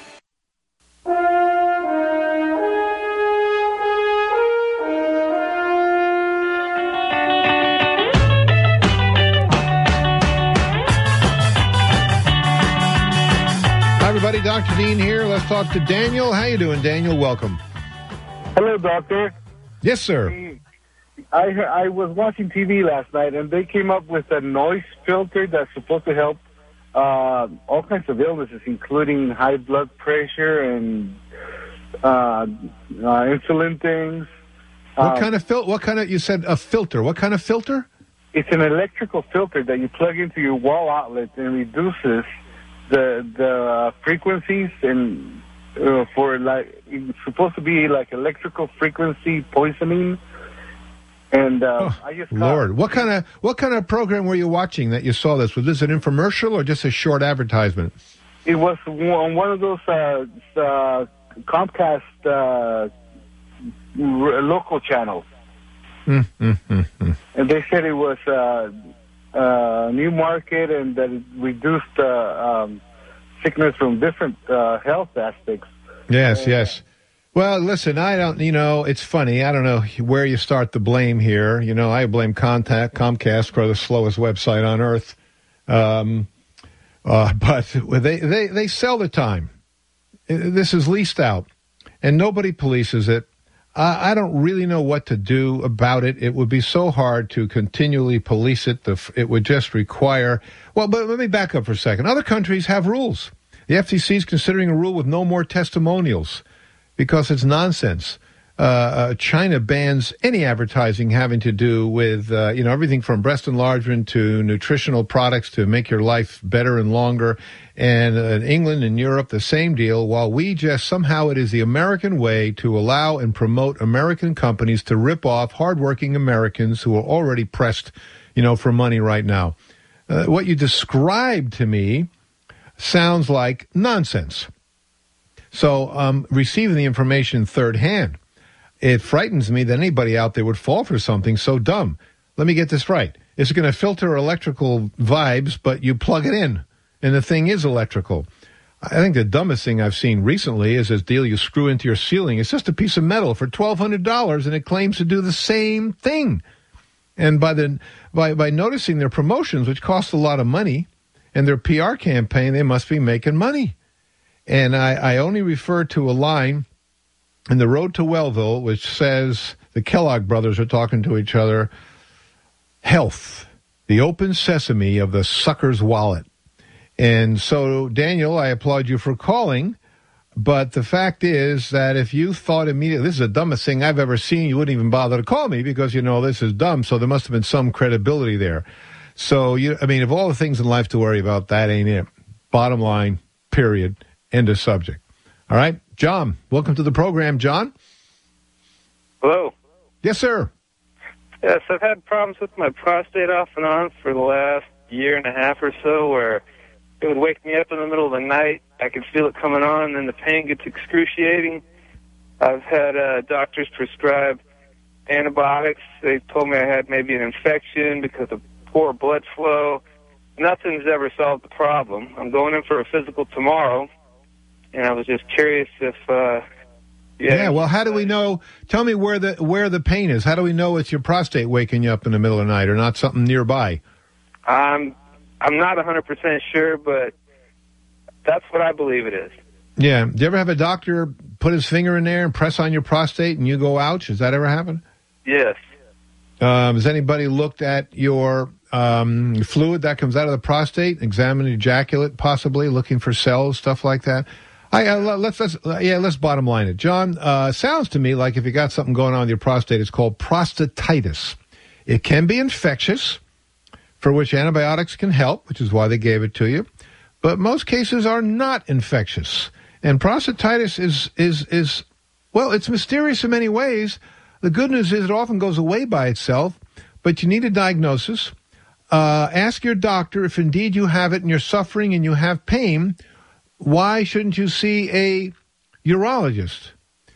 Everybody, Doctor Dean here. Let's talk to Daniel. How you doing, Daniel? Welcome. Hello, doctor. Yes, sir. I I was watching T V last night, and they came up with a noise filter that's supposed to help uh, all kinds of illnesses, including high blood pressure and uh, uh, insulin things. What Um, kind of fil- What kind of? You said a filter. What kind of filter? It's an electrical filter that you plug into your wall outlet and reduces the the frequencies and uh, for like it's supposed to be like electrical frequency poisoning. And uh, Oh, I just Lord, what kind of what kind of program were you watching that you saw this? Was this an infomercial or just a short advertisement? It was on one of those uh, uh, Comcast uh, r- local channels, Mm, mm, mm, mm. and they said it was uh, uh, new market and that it reduced uh, um, sickness from different uh, health aspects. Yes, yes. Well, listen, I don't, you know, it's funny. I don't know where you start the blame here. You know, I blame Contact, Comcast for the slowest website on earth. Um, uh, but they, they, they sell the time. This is leased out, and nobody polices it. I, I don't really know what to do about it. It would be so hard to continually police it. The, it would just require, well, but let me back up for a second. Other countries have rules. The F T C is considering a rule with no more testimonials, because it's nonsense. Uh, uh, China bans any advertising having to do with, uh, you know, everything from breast enlargement to nutritional products to make your life better and longer. And uh, in England and Europe, the same deal, while we just somehow it is the American way to allow and promote American companies to rip off hardworking Americans who are already pressed, you know, for money right now. Uh, what you described to me sounds like nonsense. So um, receiving the information third hand, it frightens me that anybody out there would fall for something so dumb. Let me get this right. It's going to filter electrical vibes, but you plug it in, and the thing is electrical. I think the dumbest thing I've seen recently is this deal you screw into your ceiling. It's just a piece of metal for twelve hundred dollars, and it claims to do the same thing. And by the by, by noticing their promotions, which cost a lot of money, and their P R campaign, they must be making money. And I, I only refer to a line in The Road to Wellville, which says the Kellogg brothers are talking to each other. Health, the open sesame of the sucker's wallet. And so, Daniel, I applaud you for calling. But the fact is that if you thought immediately, this is the dumbest thing I've ever seen, you wouldn't even bother to call me because, you know, this is dumb. So there must have been some credibility there. So, you, I mean, of all the things in life to worry about, that ain't it. Bottom line, period, end of subject. All right, John, welcome to the program, John. Hello. Yes, sir. Yes, I've had problems with my prostate off and on for the last year and a half or so where it would wake me up in the middle of the night. I could feel it coming on, and then the pain gets excruciating. I've had uh, doctors prescribe antibiotics. They told me I had maybe an infection because of poor blood flow. Nothing's ever solved the problem. I'm going in for a physical tomorrow, and I was just curious if... Uh, yeah, yeah, well, how do we know? Tell me where the where the pain is. How do we know it's your prostate waking you up in the middle of the night or not something nearby? Um, I'm not one hundred percent sure, but that's what I believe it is. Yeah. Do you ever have a doctor put his finger in there and press on your prostate and you go, ouch? Has that ever happened? Yes. Um, has anybody looked at your um, fluid that comes out of the prostate, examined ejaculate possibly, looking for cells, stuff like that? I, uh, let's, let's, uh, yeah, let's bottom line it. John, uh, sounds to me like if you got something going on with your prostate, it's called prostatitis. It can be infectious, for which antibiotics can help, which is why they gave it to you. But most cases are not infectious. And prostatitis is, is, is, well, it's mysterious in many ways. The good news is it often goes away by itself, but you need a diagnosis. Uh, ask your doctor if indeed you have it and you're suffering and you have pain. Why shouldn't you see a urologist?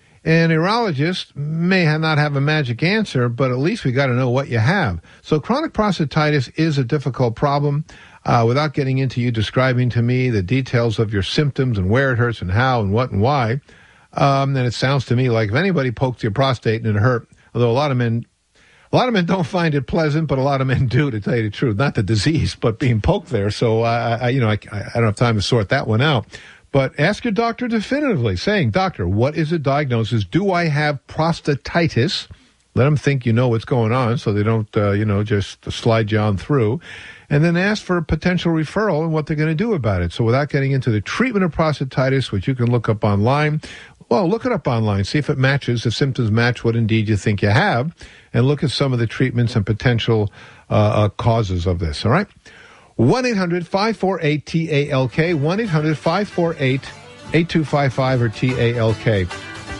An urologist may not have a magic answer, but at least we got to know what you have. So chronic prostatitis is a difficult problem. Uh, without getting into you describing to me the details of your symptoms and where it hurts and how and what and why, um, then it sounds to me like if anybody poked your prostate and it hurt, although a lot of men, a lot of men don't find it pleasant, but a lot of men do, to tell you the truth. Not the disease, but being poked there. So, uh, I, you know, I, I don't have time to sort that one out. But ask your doctor definitively, saying, doctor, what is the diagnosis? Do I have prostatitis? Let them think you know what's going on so they don't, uh, you know, just slide you on through. And then ask for a potential referral and what they're going to do about it. So without getting into the treatment of prostatitis, which you can look up online, well, look it up online, see if it matches, if symptoms match what indeed you think you have, and look at some of the treatments and potential uh, uh, causes of this, all right? one eight hundred five four eight T A L K, one eight hundred five four eight eight two five five or T A L K.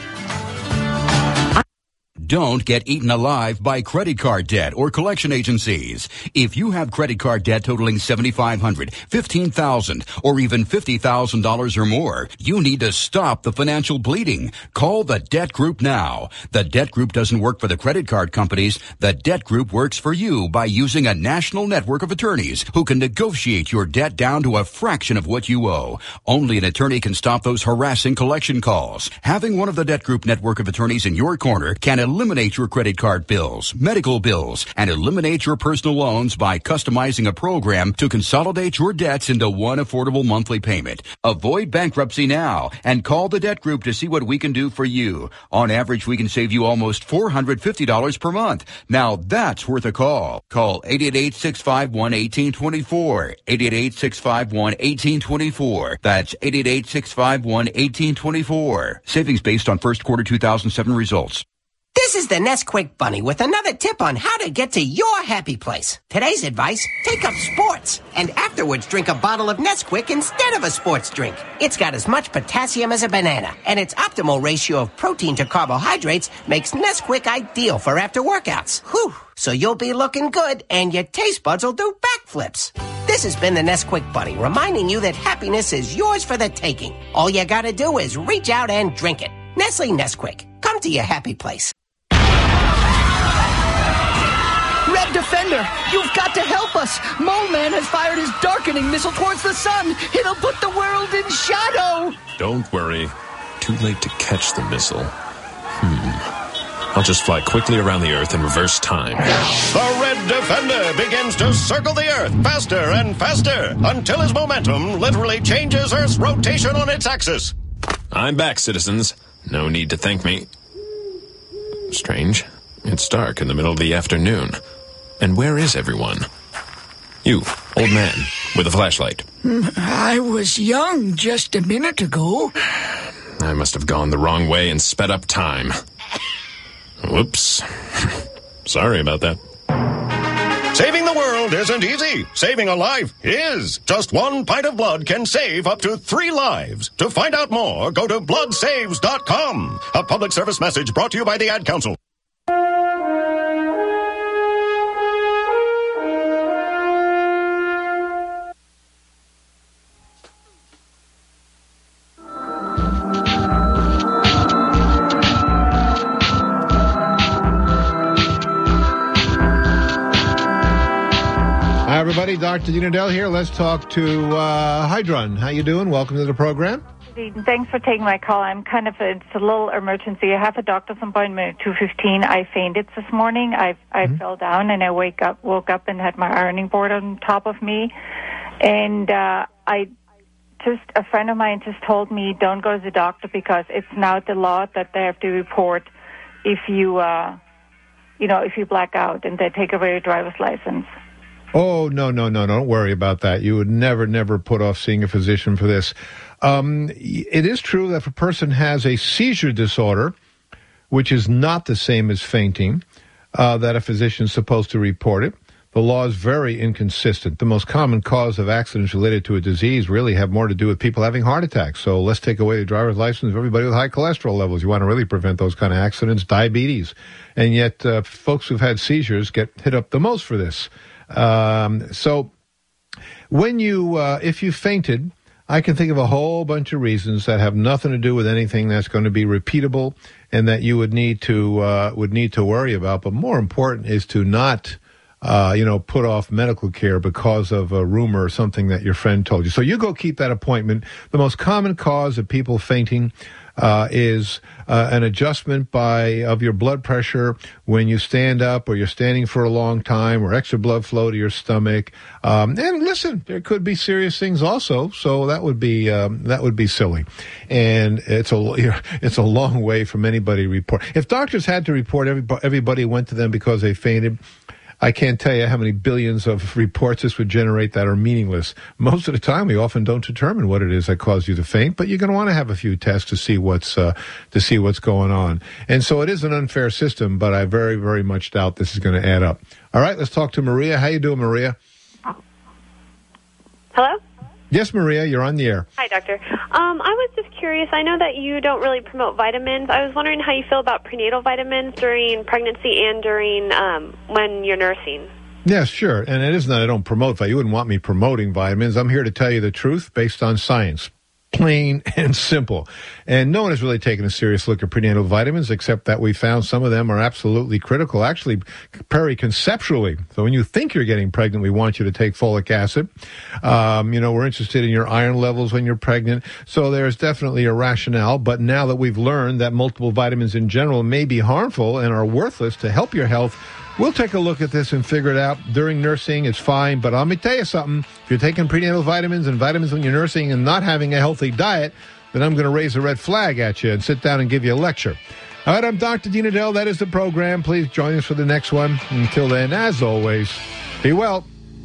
Don't get eaten alive by credit card debt or collection agencies. If you have credit card debt totaling seven thousand five hundred dollars, fifteen thousand dollars, or even fifty thousand dollars or more, you need to stop the financial bleeding. Call the Debt Group now. The Debt Group doesn't work for the credit card companies. The Debt Group works for you by using a national network of attorneys who can negotiate your debt down to a fraction of what you owe. Only an attorney can stop those harassing collection calls. Having one of the Debt Group network of attorneys in your corner can eliminate Eliminate your credit card bills, medical bills, and eliminate your personal loans by customizing a program to consolidate your debts into one affordable monthly payment. Avoid bankruptcy now and call the Debt Group to see what we can do for you. On average, we can save you almost four hundred fifty dollars per month. Now that's worth a call. Call eight eight eight, six five one, one eight two four, eight eight eight, six five one, one eight two four. That's eight eight eight, six five one, one eight two four. Savings based on first quarter two thousand seven results. This is the Nesquik Bunny with another tip on how to get to your happy place. Today's advice, take up sports, and afterwards drink a bottle of Nesquik instead of a sports drink. It's got as much potassium as a banana, and its optimal ratio of protein to carbohydrates makes Nesquik ideal for after workouts. Whew! So you'll be looking good, and your taste buds will do backflips. This has been the Nesquik Bunny, reminding you that happiness is yours for the taking. All you gotta do is reach out and drink it. Nestle Nesquik. Come to your happy place. Red Defender, you've got to help us. Mole Man has fired his darkening missile towards the sun. It'll put the world in shadow. Don't worry. Too late to catch the missile. Hmm. I'll just fly quickly around the Earth in reverse time. The Red Defender begins to circle the Earth faster and faster until his momentum literally changes Earth's rotation on its axis. I'm back, citizens. No need to thank me. Strange. It's dark in the middle of the afternoon. And where is everyone? You, old man, with a flashlight. I was young just a minute ago. I must have gone the wrong way and sped up time. Whoops. Sorry about that. Saving the world isn't easy. Saving a life is. Just one pint of blood can save up to three lives. To find out more, go to blood saves dot com. A public service message brought to you by the Ad Council. Hi, everybody. Doctor Dean Edell here. Let's talk to uh, Hydron. How you doing? Welcome to the program. Thanks for taking my call. I'm kind of a, it's a little emergency. I have a doctor's appointment at two fifteen. I fainted this morning. I I mm-hmm. fell down and I wake up woke up and had my ironing board on top of me. And uh, I just a friend of mine just told me don't go to the doctor because it's now the law that they have to report if you uh, you know if you black out and they take away your driver's license. Oh, no, no, no, don't worry about that. You would never, never put off seeing a physician for this. Um, it is true that if a person has a seizure disorder, which is not the same as fainting, uh, that a physician is supposed to report it. The law is very inconsistent. The most common cause of accidents related to a disease really have more to do with people having heart attacks. So let's take away the driver's license of everybody with high cholesterol levels. You want to really prevent those kind of accidents, diabetes. And yet uh, folks who've had seizures get hit up the most for this. Um, so when you, uh, if you fainted, I can think of a whole bunch of reasons that have nothing to do with anything that's going to be repeatable and that you would need to, uh, would need to worry about. But more important is to not, uh, you know, put off medical care because of a rumor or something that your friend told you. So you go keep that appointment. The most common cause of people fainting Uh, is uh, an adjustment by of your blood pressure when you stand up or you're standing for a long time or extra blood flow to your stomach. Um, and listen, there could be serious things also, so that would be um, that would be silly. And it's a it's a long way from anybody to report. If doctors had to report everybody, everybody went to them because they fainted, I can't tell you how many billions of reports this would generate that are meaningless. Most of the time, we often don't determine what it is that caused you to faint, but you're going to want to have a few tests to see what's uh, to see what's going on. And so it is an unfair system, but I very, very much doubt this is going to add up. All right, let's talk to Maria. How you doing, Maria? Hello? Yes, Maria, you're on the air. Hi, Doctor. Um, I was just curious. I know that you don't really promote vitamins. I was wondering how you feel about prenatal vitamins during pregnancy and during um, when you're nursing. Yes, sure. And it isn't that I don't promote vitamins. You wouldn't want me promoting vitamins. I'm here to tell you the truth based on science. Plain and simple. And no one has really taken a serious look at prenatal vitamins, except that we found some of them are absolutely critical, actually periconceptually. So when you think you're getting pregnant, we want you to take folic acid. Um, you know, we're interested in your iron levels when you're pregnant. So there's definitely a rationale. But now that we've learned that multiple vitamins in general may be harmful and are worthless to help your health, we'll take a look at this and figure it out. During nursing, it's fine. But let me tell you something. If you're taking prenatal vitamins and vitamins when you're nursing and not having a healthy diet, then I'm going to raise a red flag at you and sit down and give you a lecture. All right, I'm Doctor Dean Edell. That is the program. Please join us for the next one. Until then, as always, be well.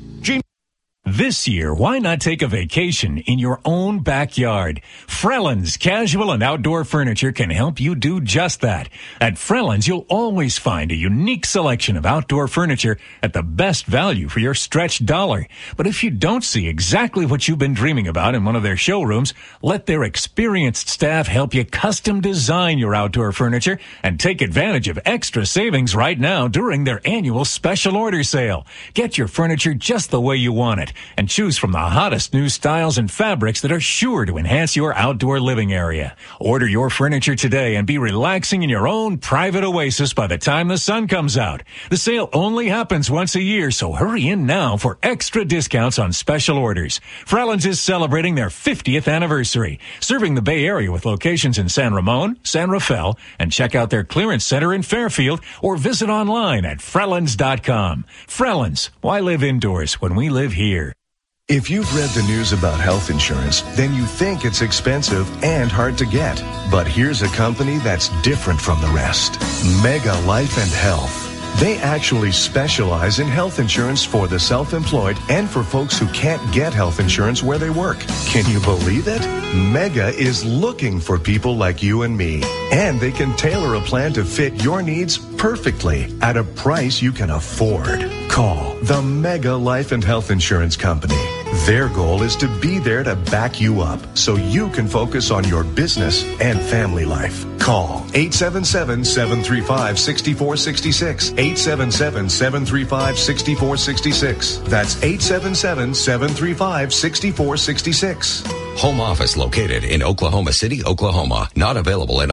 This year, why not take a vacation in your own backyard? Frelland's Casual and Outdoor Furniture can help you do just that. At Frelland's, you'll always find a unique selection of outdoor furniture at the best value for your stretched dollar. But if you don't see exactly what you've been dreaming about in one of their showrooms, let their experienced staff help you custom design your outdoor furniture and take advantage of extra savings right now during their annual special order sale. Get your furniture just the way you want it, and choose from the hottest new styles and fabrics that are sure to enhance your outdoor living area. Order your furniture today and be relaxing in your own private oasis by the time the sun comes out. The sale only happens once a year, so hurry in now for extra discounts on special orders. Frelland's is celebrating their fiftieth anniversary, serving the Bay Area with locations in San Ramon, San Rafael, and check out their clearance center in Fairfield or visit online at frellands dot com. Frelland's, why live indoors when we live here? If you've read the news about health insurance, then you think it's expensive and hard to get. But here's a company that's different from the rest. Mega Life and Health. They actually specialize in health insurance for the self-employed and for folks who can't get health insurance where they work. Can you believe it? Mega is looking for people like you and me. And they can tailor a plan to fit your needs perfectly at a price you can afford. Call the Mega Life and Health Insurance Company. Their goal is to be there to back you up so you can focus on your business and family life. Call eight seven seven, seven three five, six four six six. eight seven seven, seven three five, six four six six. That's eight seven seven, seven three five, six four six six. Home office located in Oklahoma City, Oklahoma. Not available in